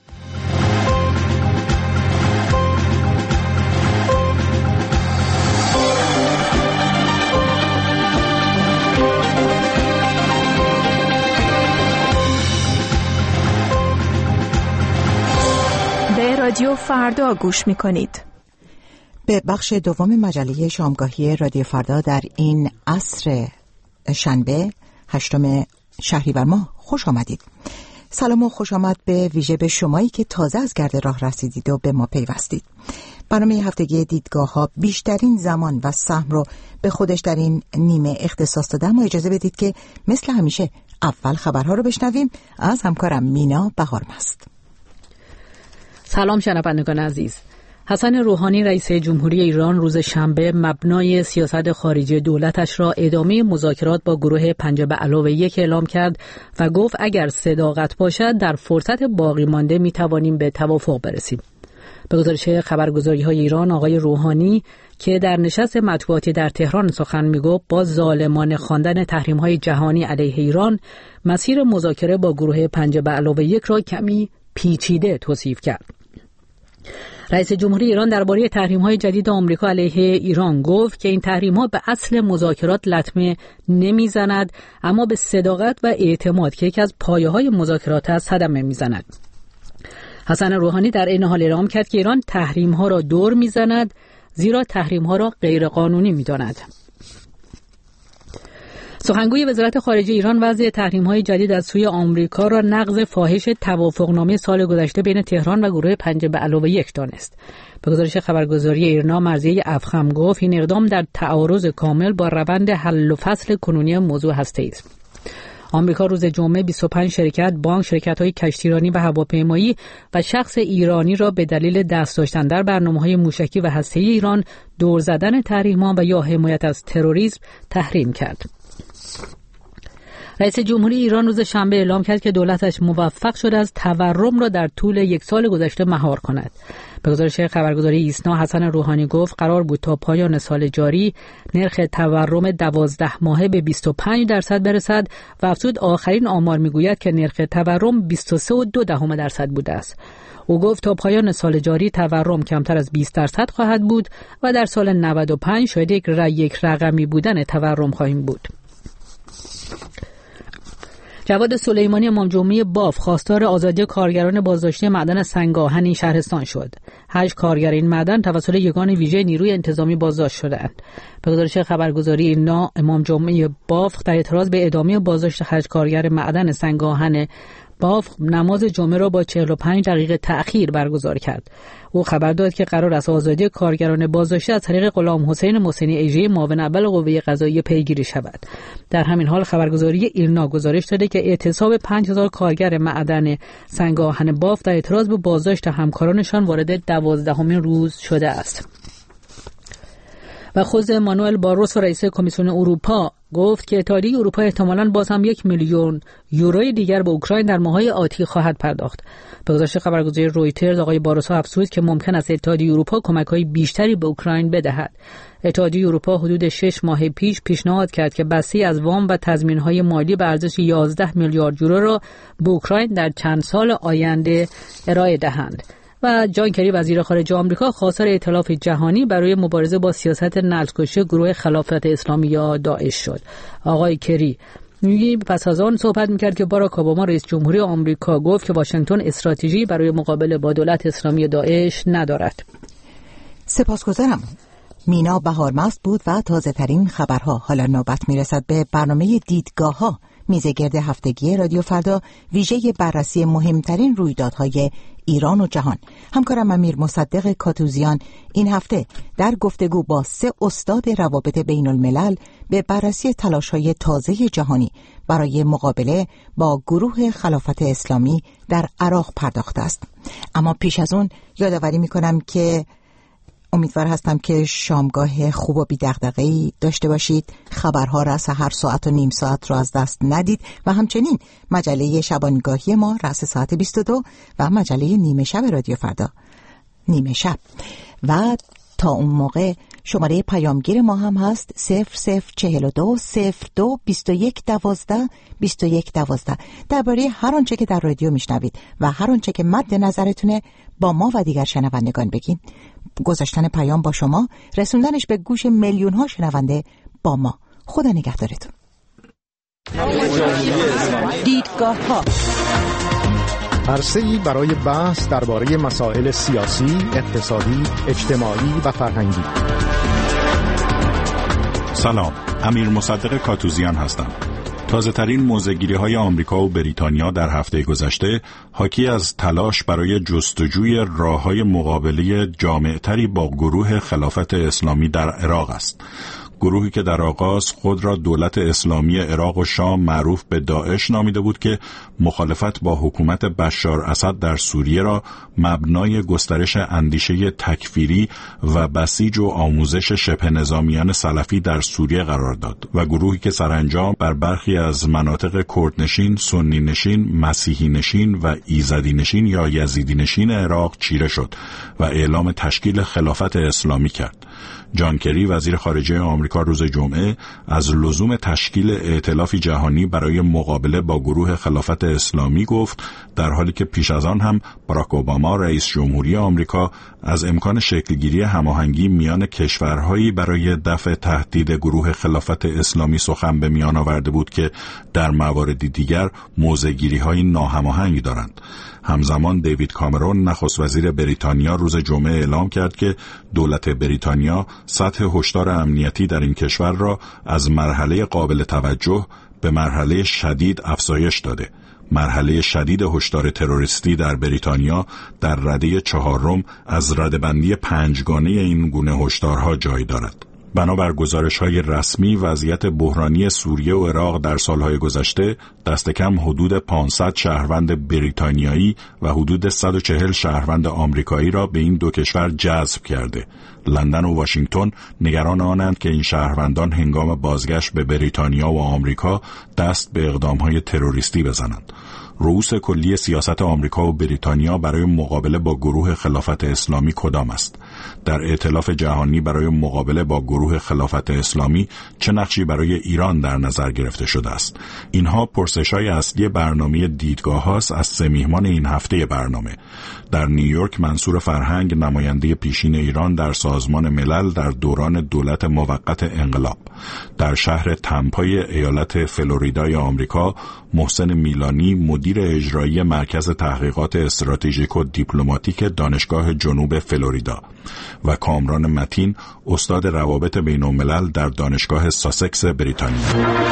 Speaker 13: به رادیو فردا گوش می کنید.
Speaker 1: به بخش دوم مجله شامگاهی رادیو فردا در این عصر شنبه 8 شهریور ماه خوش آمدید. سلام و خوش آمد به ویژه به شمایی که تازه از گرد راه رسیدید و به ما پیوستید. برنامه هفتگی دیدگاه ها بیشترین زمان و سهم رو به خودش در این نیمه اختصاص داده، اما اجازه بدید که مثل همیشه اول خبرها رو بشنویم از همکارم مینا بهارمست.
Speaker 14: سلام شنوندگان عزیز. حسن روحانی رئیس جمهوری ایران روز شنبه مبنای سیاست خارجی دولتش را ادامه مذاکرات با گروه 5+1 اعلام کرد و گفت اگر صداقت باشد در فرصت باقی مانده می توانیم به توافق برسیم. به گزارش خبرگزاری‌های ایران آقای روحانی که در نشست مطبوعاتی در تهران سخن می‌گفت با ظالمانه خواندن تحریم‌های جهانی علیه ایران مسیر مذاکره با گروه 5+1 را کمی پیچیده توصیف کرد. رئیس جمهوری ایران درباره تحریم‌های جدید آمریکا علیه ایران گفت که این تحریم‌ها به اصل مذاکرات لطمه نمی‌زند، اما به صداقت و اعتماد که یکی از پایه‌های مذاکرات است صدمه می‌زند. حسن روحانی در این حال اعلام کرد که ایران تحریم‌ها را دور می‌زند، زیرا تحریم‌ها را غیرقانونی می‌داند. سخنگوی وزارت خارجه ایران وضع تحریم‌های جدید از سوی آمریکا را نقض فاحش توافقنامه سال گذشته بین تهران و گروه 5+1 دانست. به گزارش خبرگزاری ایرنا مرضیه افخم گفت این اقدام در تعارض کامل با روند حل و فصل کنونی موضوع هسته‌ای است. آمریکا روز جمعه 25 شرکت، بانک، شرکت‌های کشتیرانی و هواپیمایی و شخص ایرانی را به دلیل دست داشتن در برنامه‌های موشکی و هسته‌ای ایران، دور زدن تحریم‌ها و یا حمایت از تروریسم تحریم کرد. رئیس جمهوری ایران روز شنبه اعلام کرد که دولتش موفق شده است تورم را در طول یک سال گذشته مهار کند. به گزارش خبرگزاری ایسنا حسن روحانی گفت قرار بود تا پایان سال جاری نرخ تورم 12 ماهه به 25% برسد و افزود آخرین آمار میگوید که نرخ تورم 23.2% بوده است. او گفت تا پایان سال جاری تورم کمتر از 20% خواهد بود و در سال 95 شاید یک رقمی بودن تورم خواهیم بود. جواد سلیمانی امام جمعه باف خواستار آزادی کارگران بازداشته معدن سنگاهن شهرستان شد. 8 کارگر این معدن توسط یگان ویژه نیروی انتظامی بازداشت شدند. به گزارش خبرگزاری ایرنا امام جمعه باف در اعتراض به ادامه بازداشت 8 کارگر معدن سنگاهن باف نماز جمعه را با 45 دقیقه تأخیر برگزار کرد. او خبر داد که قرار است آزادی کارگران بازداشته از طریق غلام حسین محسنی ایجی معاون اول قوه قضاییه پیگیری شود. در همین حال خبرگزاری ایرنا گزارش داده که اعتصاب 5000 کارگر معدن سنگاهن باف در اعتراض به بازداشت همکارانشان وارد 12مین روز شده است. و خوزه مانوئل باروسو رئیس کمیسیون اروپا گفت که اتحادیه اروپا احتمالاً باز هم 1 میلیون یورو دیگر به اوکراین در ماه‌های آتی خواهد پرداخت. به گزارش خبرگزاری رویترز آقای باروسو افزود که ممکن است اتحادیه اروپا کمک‌های بیشتری به اوکراین بدهد. اتحادیه اروپا حدود 6 ماه پیش پیشنهاد کرد که بسته از وام و تضمین‌های مالی به ارزش 11 میلیارد یورو را به اوکراین در چند سال آینده ارائه دهند. و جان کری وزیر خارجه آمریکا خواستار ائتلاف جهانی برای مبارزه با سیاست نسل‌کشی گروه خلافت اسلامی یا داعش شد. آقای کری پس از آن صحبت می‌کرد که باراک اوباما رئیس جمهوری آمریکا گفت که واشنگتن استراتژی برای مقابله با دولت اسلامی داعش ندارد.
Speaker 1: سپاسگزارم. مینا بهارمست بود و تازه ترین خبرها. حالا نوبت میرسد به برنامه دیدگاه ها، میزگرد هفتگی رادیو فردا، ویژه بررسی مهمترین رویدادهای ایران و جهان. همکارم امیر مصدق کاتوزیان این هفته در گفتگو با 3 استاد روابط بین الملل به بررسی تلاش‌های تازه جهانی برای مقابله با گروه خلافت اسلامی در عراق پرداخته است. اما پیش از اون یادآوری می‌کنم که امیدوار هستم که شامگاه خوب و بی دغدغه‌ای داشته باشید. خبرها را هر ساعت و نیم ساعت رو از دست ندید و همچنین مجله شبانگاهی ما رأس ساعت 22 و مجله نیمه شب رادیو فردا نیمه شب. و تا اون موقع شماره پیامگیر ما هم هست 0042 02 21 12 21 12. درباره هر آنچه که در رادیو میشنوید و هر آنچه که مد نظرتونه با ما و دیگر شنوندگان بگین. گذاشتن پیام با شما، رسوندنش به گوش میلیون ها شنونده با ما. خدا نگهدارتون. دیدگاه ها،
Speaker 9: عرصه‌ای برای بحث درباره مسائل سیاسی، اقتصادی، اجتماعی و فرهنگی.
Speaker 15: سلام، امیر مصدق کاتوزیان هستم. تازه ترین موضع‌گیری‌های آمریکا و بریتانیا در هفته گذشته حاکی از تلاش برای جستجوی راه‌های مقابله جامع‌تری با گروه خلافت اسلامی در عراق است. گروهی که در آغاز خود را دولت اسلامی عراق و شام معروف به داعش نامیده بود که مخالفت با حکومت بشار اسد در سوریه را مبنای گسترش اندیشه تکفیری و بسیج و آموزش شبه نظامیان سلفی در سوریه قرار داد و گروهی که سرانجام بر برخی از مناطق کردنشین، سنی نشین، مسیحی نشین و ایزدی نشین یا یزیدی نشین عراق چیره شد و اعلام تشکیل خلافت اسلامی کرد. جان کری وزیر خارجه آمریکا روز جمعه از لزوم تشکیل ائتلافی جهانی برای مقابله با گروه خلافت اسلامی گفت، در حالی که پیش از آن هم باراک اوباما رئیس جمهوری آمریکا از امکان شکلگیری هماهنگی میان کشورهایی برای دفع تهدید گروه خلافت اسلامی سخن به میان آورده بود که در مواردی دیگر موضع‌گیری‌های ناهماهنگی دارند. همزمان دیوید کامرون نخست وزیر بریتانیا روز جمعه اعلام کرد که دولت بریتانیا سطح هشدار امنیتی در این کشور را از مرحله قابل توجه به مرحله شدید افزایش داده. مرحله شدید هشدار تروریستی در بریتانیا در رده 4 از رده‌بندی 5گانه این گونه هشدارها جای دارد. بنابر گزارش‌های رسمی وضعیت بحرانی سوریه و عراق در سالهای گذشته دست کم حدود 500 شهروند بریتانیایی و حدود 140 شهروند آمریکایی را به این دو کشور جذب کرده. لندن و واشنگتن نگران آنند که این شهروندان هنگام بازگشت به بریتانیا و آمریکا دست به اقدام‌های تروریستی بزنند. رئوس کلی سیاست آمریکا و بریتانیا برای مقابله با گروه خلافت اسلامی کدام است؟ در ائتلاف جهانی برای مقابله با گروه خلافت اسلامی چه نقشی برای ایران در نظر گرفته شده است؟ اینها پرسش‌های اصلی برنامه دیدگاه هاست از 3 میهمان این هفته برنامه. در نیویورک منصور فرهنگ، نماینده پیشین ایران در سازمان ملل در دوران دولت موقت انقلاب. در شهر تمپای ایالت فلوریدای آمریکا، محسن میلانی مدیر اجرایی مرکز تحقیقات استراتژیک و دیپلماتیک دانشگاه جنوب فلوریدا و کامران متین استاد روابط بین الملل در دانشگاه ساسکس بریتانیا.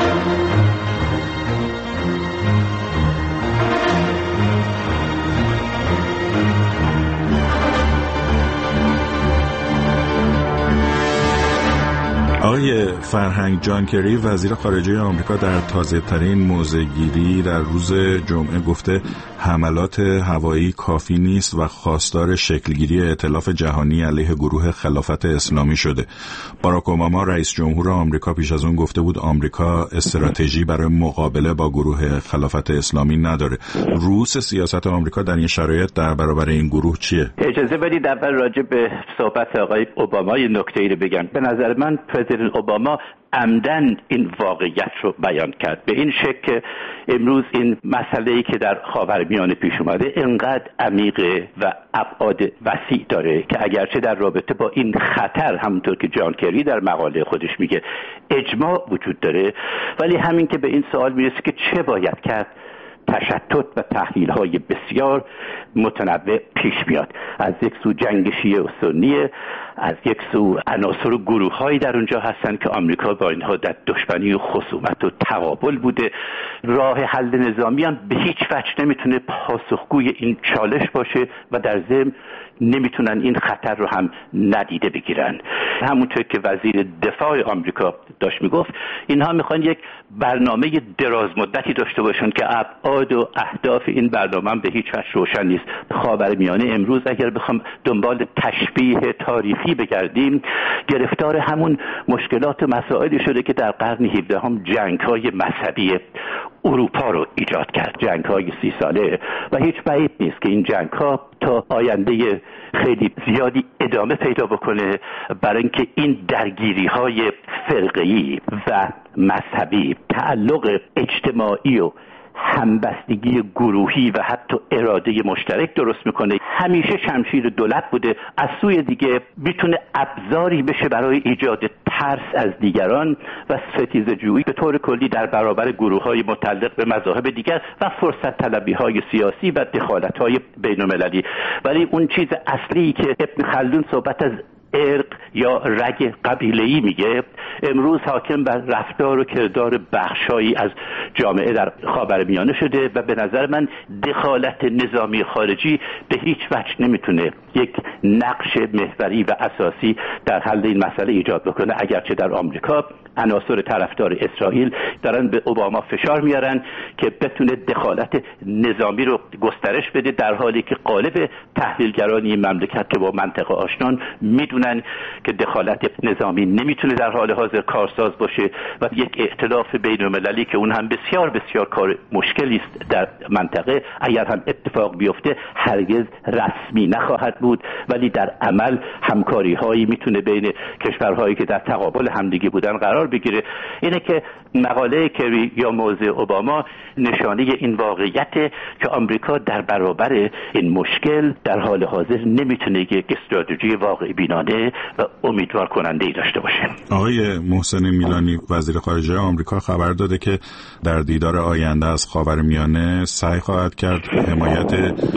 Speaker 15: آقای فرهنگ، جان کری وزیر خارجه آمریکا در تازه ترین موضع‌گیری در روز جمعه گفته حملات هوایی کافی نیست و خواستار شکلگیری ائتلاف جهانی علیه گروه خلافت اسلامی شده. باراک اوباما رئیس جمهور آمریکا پیش از اون گفته بود آمریکا استراتژی برای مقابله با گروه خلافت اسلامی نداره. رؤوس سیاست آمریکا در این شرایط در برابر این گروه چیه؟
Speaker 16: اجازه بدید اول راجع به صحبت آقای اوباما یه نکته‌ای رو بگم. به نظر من پرزیدنت اوباما عمدن این واقعیت رو بیان کرد به این شکل که امروز این مسئله‌ای که در خاورمیانه پیش اومده انقدر عمیقه و ابعاد وسیع داره که اگرچه در رابطه با این خطر همونطور که جان کری در مقاله خودش میگه اجماع وجود داره، ولی همین که به این سوال میرسه که چه باید کرد، تشتت و تحلیل‌های بسیار متنوع پیش میاد. از یک سو جنگ شیعه و سنیه، از یک سو عناصر و گروه‌هایی در اونجا هستن که آمریکا با اینها در دشمنی و خصومت و تقابل بوده. راه حل نظامی هم به هیچ وجه نمیتونه پاسخگوی این چالش باشه و در ضمن نمیتونن این خطر رو هم ندیده بگیرن. همونطور که وزیر دفاع آمریکا داشت میگفت اینها میخوان یک برنامه دراز مدتی داشته باشن که ابعاد ابعاد و اهداف این برنامه به هیچ وجه روشن نیست. خاورمیانه امروز اگر بخوام دنبال تشبیه تاریخی بگردیم، گرفتار همون مشکلات و مسائلی شده که در قرن 17 هم جنگ‌های مذهبی اروپا رو ایجاد کرد، جنگ‌های 30 ساله، و هیچ بعید نیست که این جنگ‌ها تا آینده خیلی زیادی ادامه پیدا بکنه، برای اینکه این درگیری‌های فرقه‌ای و مذهبی تعلق اجتماعی و همبستگی گروهی و حتی اراده مشترک درست میکنه. همیشه شمشیر دولت بوده، از سوی دیگه میتونه ابزاری بشه برای ایجاد ترس از دیگران و ستیزه‌جویی به طور کلی در برابر گروه‌های متعلق به مذاهب دیگر و فرصت طلبی‌های سیاسی و دخالت‌های بین‌المللی. ولی اون چیز اصلی که ابن خلدون صحبت از ارق یا رگ قبیله‌ای میگه، امروز حاکم بر رفتار و کردار بخشایی از جامعه در خاورمیانه شده و به نظر من دخالت نظامی خارجی به هیچ وجه نمیتونه یک نقش محوری و اساسی در حل این مسئله ایجاد بکنه. اگرچه در آمریکا عناصر طرفدار اسرائیل دارن به اوباما فشار میارن که بتونه دخالت نظامی رو گسترش بده، در حالی که غالب تحلیلگرانی مملکت که با منطقه آشنان میدونن که دخالت نظامی نمیتونه در حال حاضر کارساز باشه و یک ائتلاف بین‌المللی که اون هم بسیار بسیار کار مشکلی است در منطقه، اگر هم اتفاق بیفته هرگز رسمی نخواهد بود، ولی در عمل همکاری هایی میتونه بین کشورهایی که در تقابل همدیگه بودن قرار بگیره. اینه که مقاله کری یا موضع اوباما نشانه این واقعیت که آمریکا در برابر این مشکل در حال حاضر نمیتونه یک استراتژی واقعی بینانه و امیدوار کننده ای داشته باشه.
Speaker 15: آقای محسن میلانی وزیر خارجه آمریکا خبر داده که در دیدار آینده از خاورمیانه سعی خواهد کرد حمایت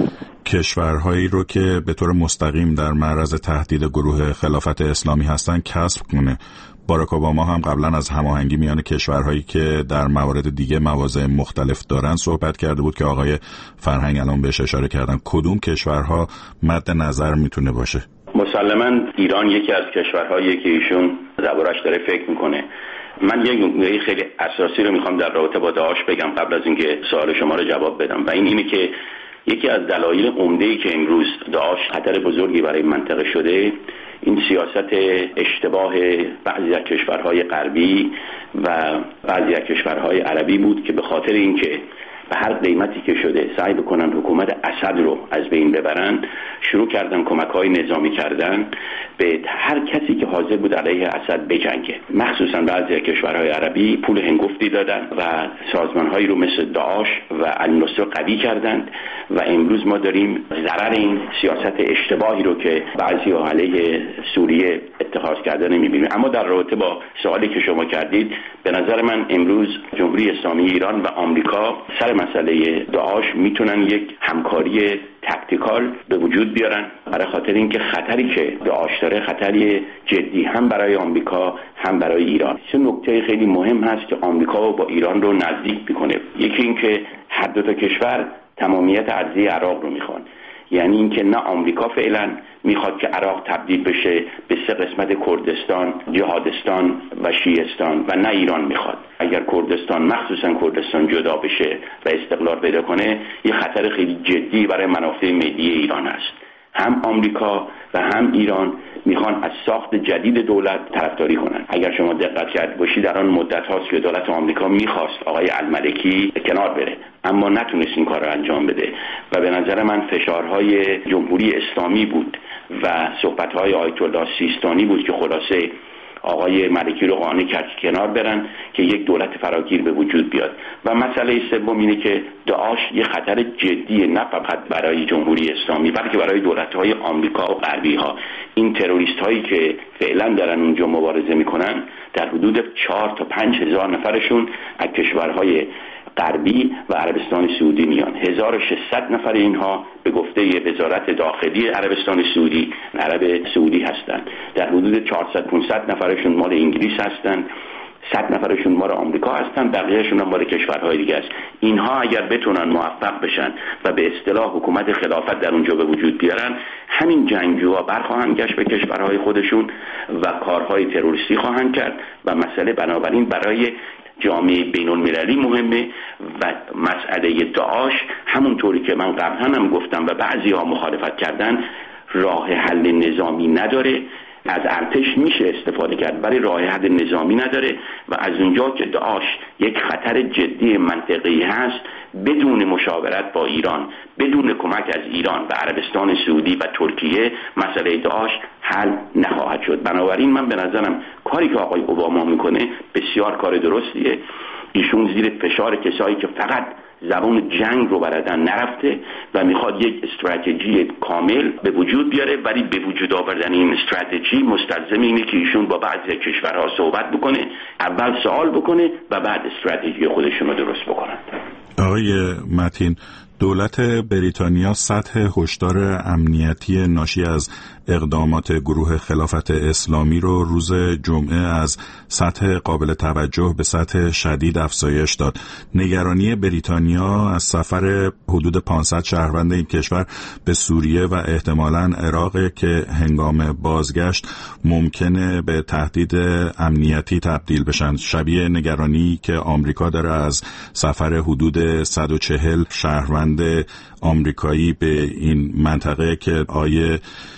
Speaker 15: کشورهایی رو که به طور مستقیم در معرض تهدید گروه خلافت اسلامی هستند کسب کنه. باراک اوباما هم قبلا از هماهنگی میان کشورهایی که در موارد دیگه مواضع مختلف دارن صحبت کرده بود که آقای فرهنگ الان بهش اشاره کردن. کدوم کشورها مد نظر میتونه باشه؟
Speaker 17: مسلماً ایران یکی از کشورهایی که ایشون دربارش داره فکر میکنه. من یک نکته خیلی اساسی رو میخوام در رابطه با داعش بگم قبل از اینکه سوال شما رو جواب بدم، و اینه که یکی از دلایل عمده‌ای که امروز داعش خطر بزرگی برای منطقه شده این سیاست اشتباه بعضی از کشورهای غربی و بعضی از کشورهای عربی بود که به خاطر اینکه به هر قیمتی که شده سعی بکنن حکومت اسد رو از بین ببرن، شروع کردن کمک‌های نظامی کردن به هر کسی که حاضر بود علیه اسد بجنگه. مخصوصا بعضی از کشورهای عربی پول هنگفتی دادن و سازمان‌هایی رو مثل داعش و النصر قوی کردند و امروز ما داریم ضرر این سیاست اشتباهی رو که بعضی‌ها علیه سوریه اتخاذ کردن می‌بینیم. اما در رابطه با سوالی که شما کردید، به نظر من امروز جمهوری اسلامی ایران و آمریکا سر مسئله داعش میتونن یک همکاری تکتیکال به وجود بیارن، برای خاطر اینکه خطری که داعش داره خطری جدی هم برای آمریکا هم برای ایران. چه نکته خیلی مهم هست که آمریکا با ایران رو نزدیک میکنه. یکی اینکه هر دو تا کشور تمامیت ارضی عراق رو میخوان، یعنی اینکه نه آمریکا فعلا میخواد که عراق تبدیل بشه به سه قسمت کردستان، جهادستان و شیعستان، و نه ایران میخواد. اگر کردستان مخصوصا کردستان جدا بشه و استقلال پیدا کنه، یه خطر خیلی جدی برای منافع ملی ایران هست. هم آمریکا و هم ایران میخوان از ساخت جدید دولت طرفداری کنن. اگر شما دقت کرده باشید در آن مدت هاست که دولت آمریکا میخواست آقای الملکی کنار بره، اما نتونست این کار رو انجام بده و به نظر من فشارهای جمهوری اسلامی بود و صحبتهای آیت الله سیستانی بود که خلاصه آقای ملکی رو قانع کرد کنار برن که یک دولت فراگیر به وجود بیاد. و مسئله سوم اینه که داعش یه خطر جدی نه فقط برای جمهوری اسلامی بلکه برای دولت‌های آمریکا و غربی ها. این تروریست هایی که فعلا دارن اونجا مبارزه میکنن در حدود 4 تا 5 هزار نفرشون از کشورهای غربی و عربستان سعودی میان. 1600 نفر اینها به گفته وزارت داخلی عربستان سعودی عرب سعودی هستند. در حدود 400-500 نفرشون مال انگلیس هستند، 100 نفرشون مال آمریکا هستند، بقیه‌شون هم مال کشورهای دیگه است. اینها اگر بتونن موفق بشن و به اصطلاح حکومت خلافت در اونجا به وجود بیارن، همین جنگجوها برخواهند گشت به کشورهای خودشون و کارهای تروریستی خواهند کرد و مسئله بنابراین برای جامعه بین المللی مهمه و مسئله داعش همونطوری که من قبلا هم گفتم و بعضی ها مخالفت کردن راه حل نظامی نداره. از ارتش میشه استفاده کرد ولی راه حل نظامی نداره و از اونجا که داعش یک خطر جدی منطقه‌ای هست بدون مشاورت با ایران، بدون کمک از ایران و عربستان سعودی و ترکیه مسئله داعش حل نخواهد شد. بنابراین من به نظرم کاری که آقای اوباما میکنه بسیار کار درستیه. ایشون زیر فشار کسایی که فقط زبان جنگ رو بلدن نرفته و میخواد یک استراتژی کامل به وجود بیاره، ولی به وجود آوردن این استراتژی مستلزم اینه که ایشون با بعضی کشورها صحبت بکنه، اول سوال بکنه و بعد استراتژی خودشون رو درست بکنن.
Speaker 15: آقای متین، دولت بریتانیا سطح هشدار امنیتی ناشی از اقدامات گروه خلافت اسلامی رو روز جمعه از سطح قابل توجه به سطح شدید افزایش داد. نگرانی بریتانیا از سفر حدود 500 شهروند این کشور به سوریه و احتمالاً عراق که هنگام بازگشت ممکنه به تهدید امنیتی تبدیل بشن، شبیه نگرانی که آمریکا داره از سفر حدود 140 شهروند آمریکایی به این منطقه که آیه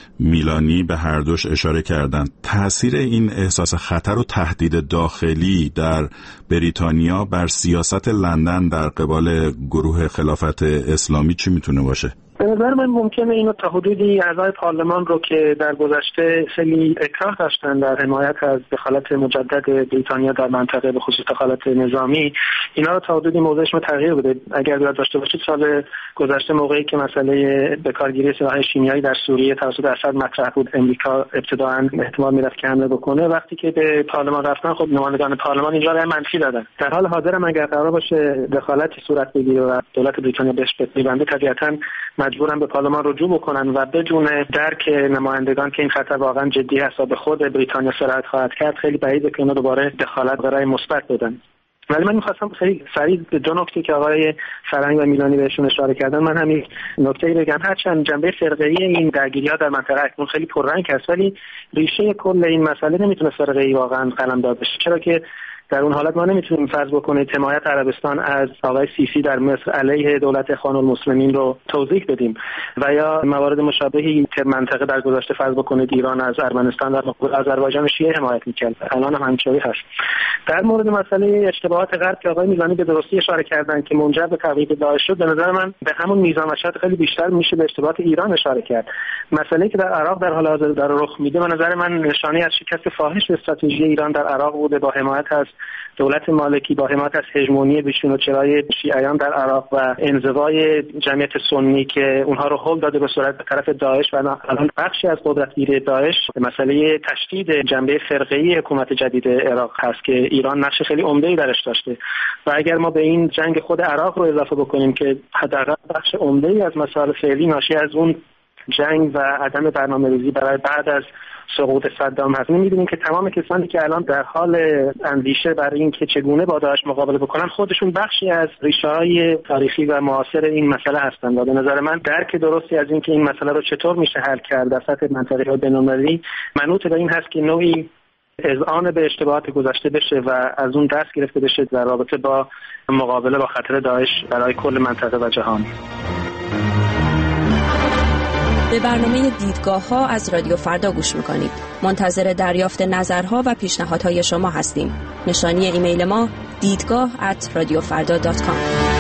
Speaker 15: میلانی به هر دوش اشاره کردند. تأثیر این احساس خطر و تهدید داخلی در بریتانیا بر سیاست لندن در قبال گروه خلافت اسلامی چی میتونه باشه؟
Speaker 7: به نظر من ممکنه اینو تا حدودی اعضای پارلمان رو که در گذشته خیلی اکراه داشتن در حمایت از دخالت مجدد بریتانیا در منطقه به خصوص دخالت نظامی، اینا رو تا حدودی موضعشون تغییر بده. اگر یاد داشته باشید سال گذشته موقعی که مسئله بکارگیری سلاح شیمیایی در سوریه توسط اسد مطرح بود، امریکا ابتداً احتمال میرفت که حمله بکنه. وقتی که به پارلمان رفتن خب نمایندگان پارلمان اینجا رأی منفی دادن. در حال حاضر هم اگر قرار باشه دخالتی صورت بگیره و دولت بریتانیا بهش بپیونده، طبیعتاً مجبورن به پارلمان رجوع بکنن و بدون درک نمایندگان که این خطر واقعا جدی هست و به خود بریتانیا سرایت خواهد کرد، خیلی بعیده که اونا دوباره دخالت و رأی مثبت بدن. ولی من می‌خواستم خیلی سریع به دو نکته که آقای فرهنگ و میلانی بهشون اشاره کردن من همین نکته‌ای بگم. هرچند جنبه فرقه‌ای این درگیری‌ها در منطقه اکنون خیلی پررنگ است، ولی ریشه کل این مسئله نمیتونه فرقه‌ای واقعا قلمداد بشه، چرا که در اون حالت ما نمیتونیم فرض بکنیم حمایت عربستان از آقای سیسی در مصر علیه دولت اخوان المسلمین رو توضیح بدیم و یا موارد مشابهی که منطقه در گذشته فرض بکنید ایران از ارمنستان در مقابل آذربایجان شیعه حمایت می‌کرد، الان هم همینطوری هست. در مورد مسئله اشتباهات غرب که آقای میزانی به درستی اشاره کردن که منجر به تقویت داعش شد، به نظر من به همون میزان و شاید خیلی بیشتر میشه به اشتباهات ایران اشاره کرد. مسئله که در عراق در حال حاضر در رخ میده به نظر من نشانه از شکست فاحش استراتژی ایران در عراق بوده، با حمایت از دولت مالکی، با حمایت از هژمونی بیشون و چرای شیعیان در عراق و انزوای جمعیت سنی که اونها رو هل داده به صورت به طرف داعش و الان بخشی از قدرتگیری داعش مسئله تشدید جنبه فرقه‌ای حکومت جدید عراق هست که ایران نقش خیلی عمده‌ای درش داشته و اگر ما به این جنگ خود عراق رو اضافه بکنیم که حداقل بخش عمده‌ای از مسائل فعلی ناشی از اون جنگ و عدم برنامه‌ریزی برای بعد از سقوط صدام هست، می‌بینیم که تمام کسانی که الان در حال اندیشه برای اینکه چگونه با داعش مقابله بکنن خودشون بخشی از ریشه‌های تاریخی و معاصر این مسئله هستند و به نظر من درک درستی از اینکه این مسئله رو چطور میشه حل کرد در سطح منطقه‌ای و بین‌المللی منوط به این هست که نوعی اذعان به اشتباهات گذشته بشه و از اون دست گرفته بشه در رابطه با مقابله با خطر داعش برای کل منطقه و جهان.
Speaker 18: به برنامه دیدگاه‌ها از رادیو فردا گوش می‌کنید. منتظر دریافت نظرها و پیشنهادهای شما هستیم. نشانی ایمیل ما دیدگاه@radiofarda.com.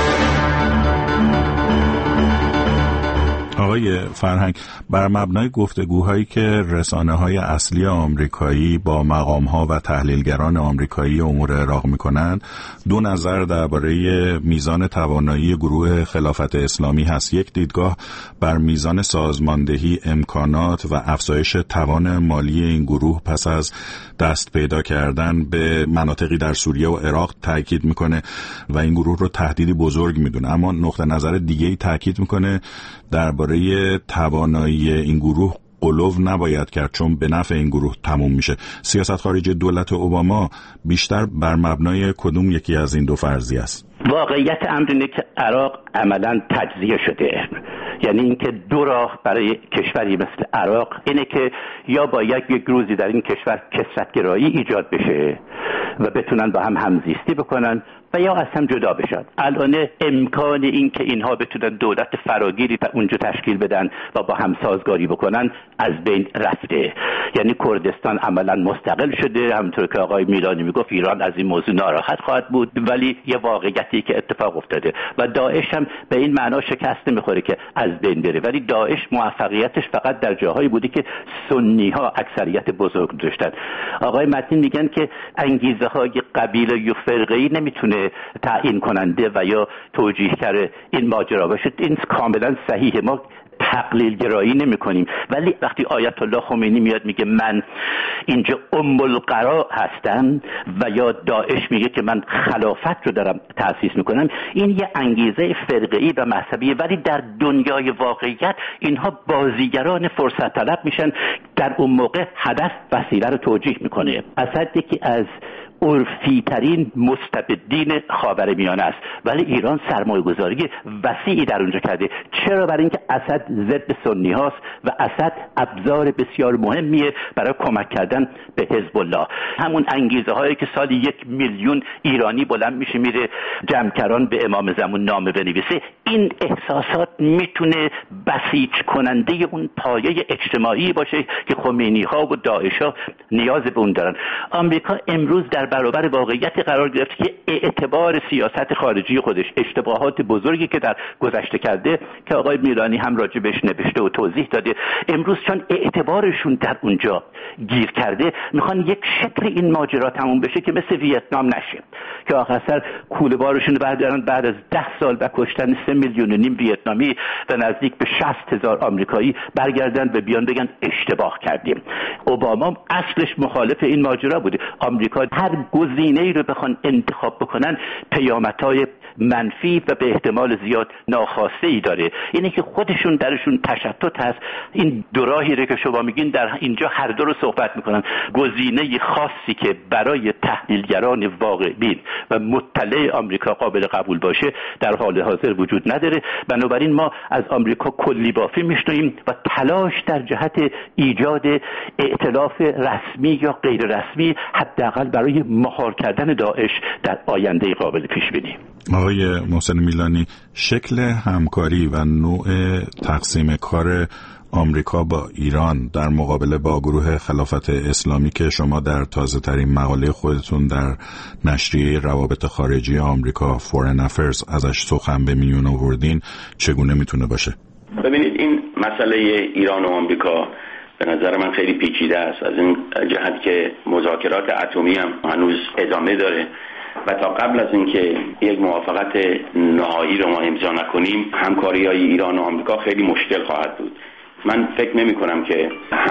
Speaker 15: آقای فرهنگ، بر مبنای گفتگوهایی که رسانه‌های اصلی آمریکایی با مقام‌ها و تحلیلگران آمریکایی امور عراق می‌کنند، دو نظر درباره میزان توانایی گروه خلافت اسلامی هست. یک دیدگاه بر میزان سازماندهی، امکانات و افزایش توان مالی این گروه پس از دست پیدا کردن به مناطقی در سوریه و عراق تاکید می‌کنه و این گروه رو تهدیدی بزرگ می‌دونه، اما نقطه نظر دیگه‌ای تاکید می‌کنه درباره توانایی این گروه غلو نباید کرد چون به نفع این گروه تموم میشه. سیاست خارجی دولت اوباما بیشتر بر مبنای کدوم یکی از این دو فرضیه است؟
Speaker 16: واقعیت امر اینه که عراق عملاً تجزیه شده، یعنی اینکه دو راه برای کشوری مثل عراق اینه که یا باید یک روزی در این کشور کثرت‌گرایی ایجاد بشه و بتونن با هم همزیستی بکنن و یا اصلا جدا بشن. الان امکان این که اینها بتونن دولت فراگیری اونجا تشکیل بدن و با هم سازگاری بکنن از بین رفته. یعنی کردستان عملا مستقل شده، همونطور که آقای میلانی میگفت ایران از این موضوع ناراحت خواهد بود، ولی یه واقعیتی که اتفاق افتاده و داعش هم به این معنا شکست نمیخوره که از بین بره، ولی داعش موفقیتش فقط در جاهایی بوده که سنی ها اکثریت بزرگ داشتن. آقای متین میگن که انگیزه های قبیله یا فرقه‌ای نمیتونه تعیین کننده و یا توجیهگر این ماجرا باشه. این کاملا صحیحه، ما تقلیل گرایی نمی کنیم، ولی وقتی آیت الله خمینی میاد میگه من اینجا ام القرا هستم و یا داعش میگه که من خلافت رو دارم تأسیس میکنم، این یه انگیزه فرقه‌ای و مذهبیه، ولی در دنیای واقعیت اینها بازیگران فرصت طلب میشن. در اون موقع هدف وسیله رو توجیه میکنه. اسد یکی از عرفی ترین مستبدین خاورمیانه است، ولی ایران سرمایه‌گذاری وسیعی در اونجا کرده. چرا؟ برای اینکه اسد ضد سنی هاست و اسد ابزار بسیار مهمیه برای کمک کردن به حزب الله. همون انگیزه هایی که سالی 1 میلیون ایرانی بلند میشه میره جمکران به امام زمان نامه بنویسه، این احساسات میتونه بسیج کننده اون پایه اجتماعی باشه که خمینی ها و داعش ها نیاز به اون دارن. آمریکا امروز در برابر واقعیت قرار گرفت که اعتبار سیاست خارجی خودش، اشتباهات بزرگی که در گذشته کرده که آقای میلانی هم راجبش نوشته و توضیح داده، امروز چون اعتبارشون در اونجا گیر کرده میخوان یک شکل این ماجرا تموم بشه که مثل ویتنام نشه، که آخر سر کوله بارشون بردارن بعد از 10 سال و کشتن 3.5 میلیون ویتنامی و نزدیک به 60,000 آمریکایی برگردن و بیان بگن اشتباه کردیم. اوباما اصلش مخالف این ماجرا بوده. آمریکا هر گزینه‌ای رو بخوان انتخاب بکنن پیامدهای منفی و به احتمال زیاد ناخواسته ای داره. اینه که خودشون درشون تشتت هست. این دو راهی رو که شما میگین در اینجا هر دو رو صحبت میکنن. گزینه خاصی که برای تحلیلگران واقع‌بین و مطلع آمریکا قابل قبول باشه در حال حاضر وجود نداره. بنابراین ما از آمریکا کلی بافی میشنویم و تلاش در جهت ایجاد ائتلاف رسمی یا غیر رسمی حداقل برای مهار کردن داعش در آینده قابل پیش بینی.
Speaker 15: آقای محسن میلانی، شکل همکاری و نوع تقسیم کار آمریکا با ایران در مقابله با گروه خلافت اسلامی که شما در تازه ترین مقاله خودتون در نشریه روابط خارجی آمریکا فورن افیرز ازش سخن به میون آوردین چگونه میتونه باشه؟
Speaker 17: ببینید، این مسئله ایران و آمریکا به نظر من خیلی پیچیده است، از این جهت که مذاکرات اتمی هم هنوز ادامه داره و تا قبل از اینکه یک موافقت نهایی رو ما امضا نکنیم همکاری‌های ایران و آمریکا خیلی مشکل خواهد بود. من فکر نمی کنم که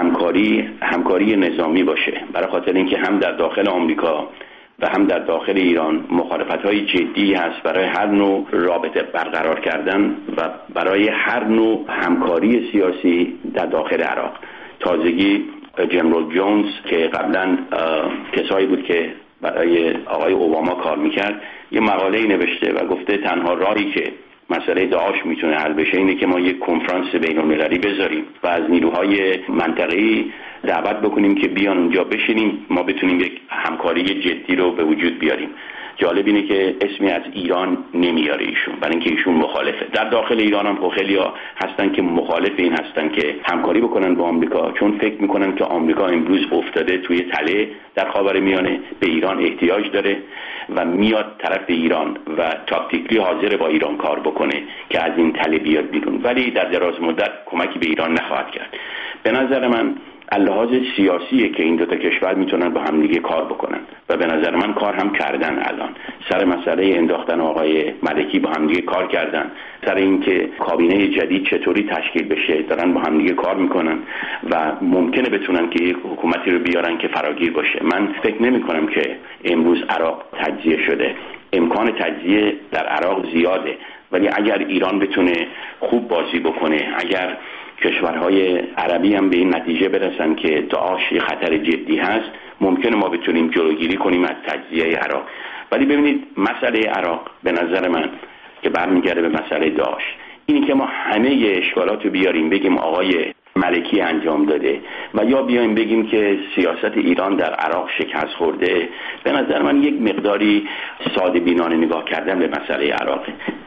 Speaker 17: همکاری نظامی باشه، برای خاطر اینکه هم در داخل آمریکا و هم در داخل ایران مخالفت‌های جدی هست برای هر نوع رابطه برقرار کردن و برای هر نوع همکاری سیاسی در داخل عراق. تازگی جنرال جونز که قبلا کسایی بود که برای آقای اوباما کار میکرد یه مقاله‌ای نوشته و گفته تنها راهی که مسئله داعش میتونه حل بشه اینه که ما یک کنفرانس بین‌المللی بذاریم و از نیروهای منطقه‌ای دعوت بکنیم که بیان اونجا بشینیم، ما بتونیم یک همکاری جدی رو به وجود بیاریم. جالب اینه که اسمی از ایران نمیاره ایشون، برای اینکه ایشون مخالفه. در داخل ایران هم خیلی‌ها هستن که مخالف این هستن که همکاری بکنن با آمریکا، چون فکر میکنن که آمریکا امروز افتاده توی تله در خاورمیانه، به ایران احتیاج داره و میاد طرف ایران و تاکتیکلی حاضر با ایران کار بکنه که از این تله بیاد بیرون، ولی در دراز مدت کمکی به ایران نخواهد کرد. به نظر من لحاظ سیاسیه که این دو تا کشور میتونن با هم دیگه کار بکنن و به نظر من کار هم کردن. الان سر مسئله انداختن آقای ملکی با هم دیگه کار کردن، سر اینکه کابینه جدید چطوری تشکیل بشه دارن با هم دیگه کار میکنن و ممکنه بتونن که یک حکومتی رو بیارن که فراگیر باشه. من فکر نمی کنم که امروز عراق تجزیه شده، امکان تجزیه در عراق زیاده، ولی اگر ایران بتونه خوب بازی بکنه، اگر کشورهای عربی هم به این نتیجه برسن که داعش خطر جدی هست، ممکنه ما بتونیم جلوگیری کنیم از تجزیه عراق. ولی ببینید مسئله عراق به نظر من که برمیگرده به مسئله داعش، اینی که ما همه اشکالات رو بیاریم بگیم آقای ملکی انجام داده و یا بیایم بگیم که سیاست ایران در عراق شکست خورده، به نظر من یک مقداری ساده بینانه نگاه کردن به مسئله عراق.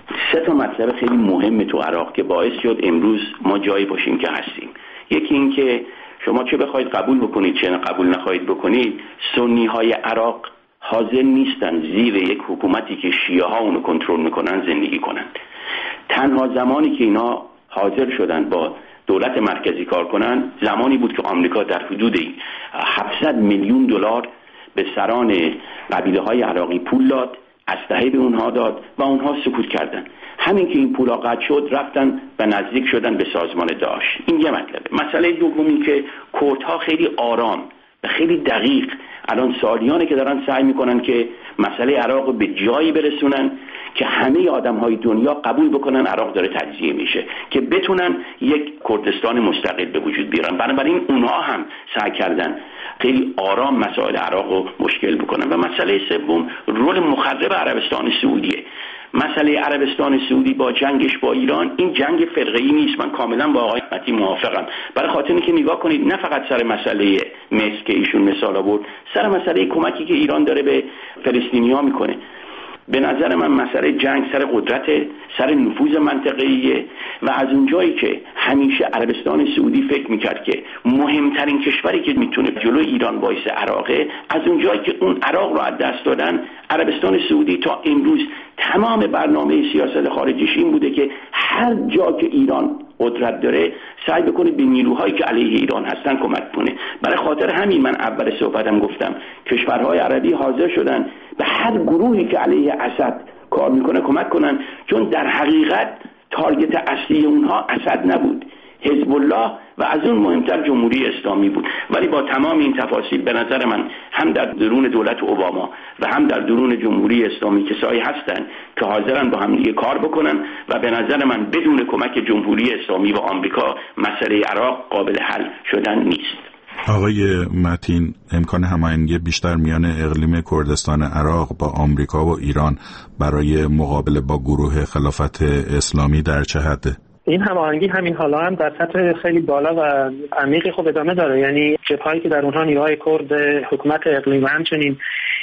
Speaker 17: 3 مطلب خیلی مهم تو عراق که باعث شد امروز ما جایی باشیم که هستیم. یکی این که شما چه بخواید قبول بکنید چه قبول نخواهید بکنید، سنی های عراق حاضر نیستن زیر یک حکومتی که شیعه ها اونو کنترل میکنن زندگی کنن. تنها زمانی که اینا حاضر شدن با دولت مرکزی کار کنن زمانی بود که آمریکا در حدود 700 میلیون دلار به سران قبیله های عراقی پول داد، اسلحه به اونها داد و اونها سکوت کردن. همین که این پولا قطع شد رفتن و نزدیک شدن به سازمان داعش. این یه مطلبه. مسئله دومی که کردها خیلی آرام و خیلی دقیق الان سالیانه که دارن سعی میکنن که مسئله عراق رو به جایی برسونن که همه آدم‌های دنیا قبول بکنن عراق داره تجزیه میشه، که بتونن یک کردستان مستقل به وجود بیارن. بنابراین اونها هم سعی کردن خیلی آرام مسائل عراق رو مشکل بکنن. و مسئله سوم رول مخرب عربستان سعودیه. مسئله عربستان سعودی با جنگش با ایران این جنگ فرقه‌ای نیست. من کاملا با آقای متی موافقم. برای خاطر اینکه نگاه کنید نه فقط سر مسئله مصر که ایشون مثال آورد، سر مسئله کمکی که ایران داره به فلسطینی‌ها میکنه. به نظر من مسئله جنگ سر قدرت، سر نفوذ منطقه‌ایه و از اونجایی که همیشه عربستان سعودی فکر میکرد که مهمترین کشوری که میتونه جلوی ایران وایسه عراقه، از اونجایی که اون عراق رو از دست دادن، عربستان سعودی تا امروز تمام برنامه سیاست خارجیش این بوده که هر جا که ایران قدرت داره سعی بکنه به نیروهایی که علیه ایران هستن کمک کنه. برای خاطر همین من اول صحبتم گفتم کشورهای عربی حاضر شدن به هر گروهی که علیه اسد کار میکنه کمک کنن، چون در حقیقت تارگت اصلی اونها اسد نبود، حزب الله و از اون مهمتر جمهوری اسلامی بود. ولی با تمام این تفاصیل به نظر من هم در درون دولت اوباما و هم در درون جمهوری اسلامی کسایی هستن که حاضرن با هم دیگه کار بکنن و به نظر من بدون کمک جمهوری اسلامی و آمریکا مسئله عراق قابل حل شدن نیست.
Speaker 15: آقای متین، امکان هماهنگی بیشتر میان اقلیم کردستان عراق با آمریکا و ایران برای مقابله با گروه خلافت اسلامی در چه حده؟
Speaker 7: این هماهنگی همین حالا هم در سطح خیلی بالا و عمیقی خب ادامه داره. یعنی جبههایی که در اونها نیروهای کرد حکومت اقلیم و همچنین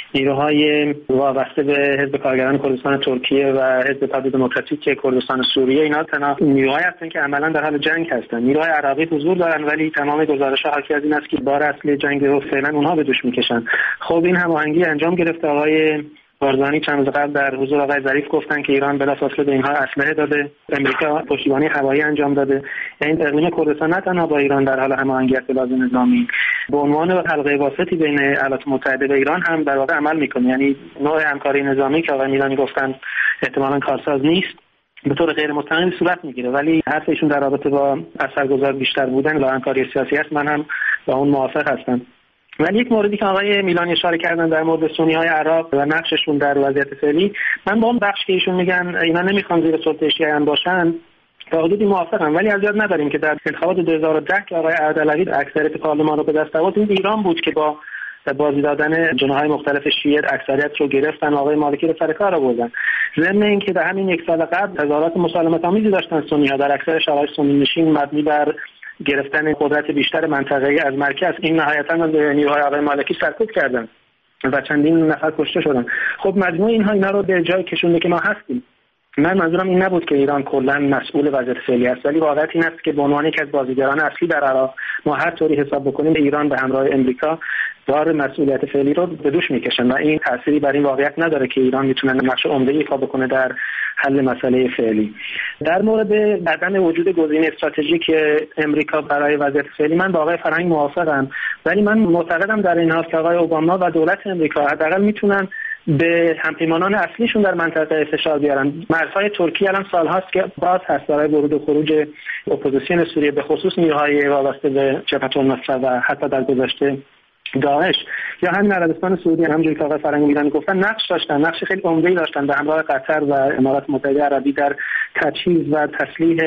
Speaker 7: نیروهای وابسته به حزب کارگران کردستان ترکیه و حزب اتحاد دموکراتیک کردستان سوریه، اینا تنها نیروهایی هستن که عملا در حال جنگ هستن. نیروهای عراقی حضور دارن ولی تمام گزارش‌ها حاکی از این است که بار اصلی جنگ رو فعلا اونها به دوش میکشن. خب این هماهنگی انجام گرفته. آقای بارزانی چند روز قبل در حضور آقای ظریف گفتن که ایران بلافاصله به اینها اسلحه داده، امریکا پشتیبانی هوایی انجام داده. یعنی اقلیم کردستان نه تنها با ایران در حال هماهنگی است لازم نظامی به عنوان حلقه واسطی بین ایالات متحده و ایران هم در واقع عمل میکنه. یعنی نوع همکاری نظامی که آقای میلانی گفتن احتمالاً کارساز نیست به طور غیر مستقیم صورت میگیره، ولی حرف ایشون در رابطه با اثرگذار بیشتر بودن و همکاری سیاسی است. من هم با اون موافق هستم. ولی یک موردی که آقای میلانی اشاره کردن در مورد سنی‌های عراق و نقششون در وضعیت فعلی، من با اون بخش که ایشون میگن اینا نمیخوان زیر سلطه شیعه باشن تا حدودی موافقم، ولی از یاد نبریم که در انتخابات 2010 که آقای اردلوی اکثریت پارلمان رو به دست آورد، این ایران بود که با بازی دادن جناح‌های مختلف شیعه اکثریت رو گرفتن و آقای مالکی رو سر کار آوردن. ضمن اینکه در همین یک سال قبل تظاهرات مسالمت‌آمیزی داشتن سنی‌ها در اکثر شرایط سنی نشین مبنی بر گرفتن قدرت بیشتر منطقه‌ای از مرکز. این نهایتاً به نیروهای آقای مالکی سرکوب کردن و چندین نفر کشته شدن. خب مجموع اینا رو به جای کشونده که ما هستیم. من منظورم این نبود که ایران کلا مسئول وضعیت فعلی است، ولی واقعیت این است که به عنوان یکی از بازیگران اصلی در عراق ما هر طوری حساب بکنیم ایران به همراه امریکا بار مسئولیت فعلی رو به دوش میکشن و این تأثیری بر این واقعیت نداره که ایران میتونه نقش عمده‌ای ایفا بکنه در حل مسئله فعلی. در مورد عدم وجود گزینه استراتژیک امریکا برای وضعیت فعلی من با آقای فرهنگ موافقم، ولی من معتقدم در این حال که آقای اوباما و دولت امریکا حداقل میتونن به همپیمانان اصلیشون در منطقه فشار بیارن. مرزهای ترکیه الان سالهاست که باز هست برای ورود و خروج اپوزیسیون سوریه، به خصوص نیروهای وابسته به جبهه النصره و حتی در گذشته داعش. یا همین عربستان سعودی همونجوری که آقای فرهنگ میلانی گفتن نقش خیلی عمده‌ای داشتن به همراه قطر و امارات متحده عربی در تجهیز و تسلیح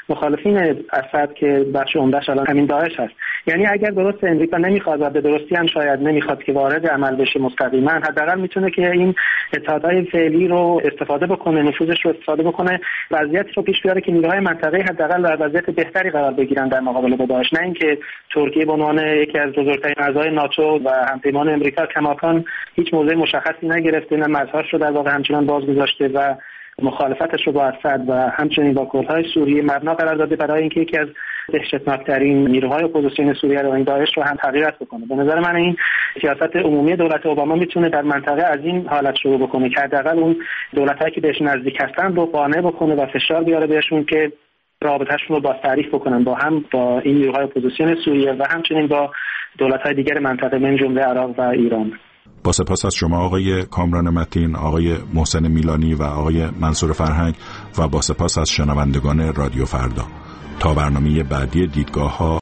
Speaker 6: مخالفین اسد که بخش عمده‌اش الان همین داعش هست. یعنی اگر درست امریکا نمیخواد و به درستی هم شاید نمیخواد که وارد عمل بشه مستقیما، حداقل میتونه که این اتحادهای فعلی رو استفاده بکنه، نفوذش رو استفاده بکنه، وضعیتی رو پیش بیاره که نیروهای منطقه حداقل در وضعیت بهتری قرار بگیرن در مقابل با داعش، نه اینکه ترکیه به عنوان یکی از بزرگترین اعضای ناتو و همپیمان امریکا کماکان هیچ موضع مشخصی نگرفته، نه مرزهاش رو در واقع همچنان باز گذاشته و مخالفتش رو با اسد و همچنین با کردهای سوریه مبنا قرار داده برای اینکه یکی از دهشتناکترین نیروهای اپوزیسیون سوریه رو این داعش رو هم تغییرات بکنه. به نظر من این سیاست عمومی دولت اوباما میتونه در منطقه از این حالت شروع بکنه که حداقل اون دولتایی که بهش نزدیک هستن رو قانع بکنه و فشار بیاره بهشون که رابطه‌شون رو باز تعریف بکنن با این نیروهای اپوزیسیون سوریه و همچنین با دولت‌های دیگر منطقه من جمله عراق و ایران.
Speaker 15: با سپاس از شما آقای کامران متین، آقای محسن میلانی و آقای منصور فرهنگ و با سپاس از شنوندگان رادیو فردا. تا برنامه بعدی دیدگاه‌ها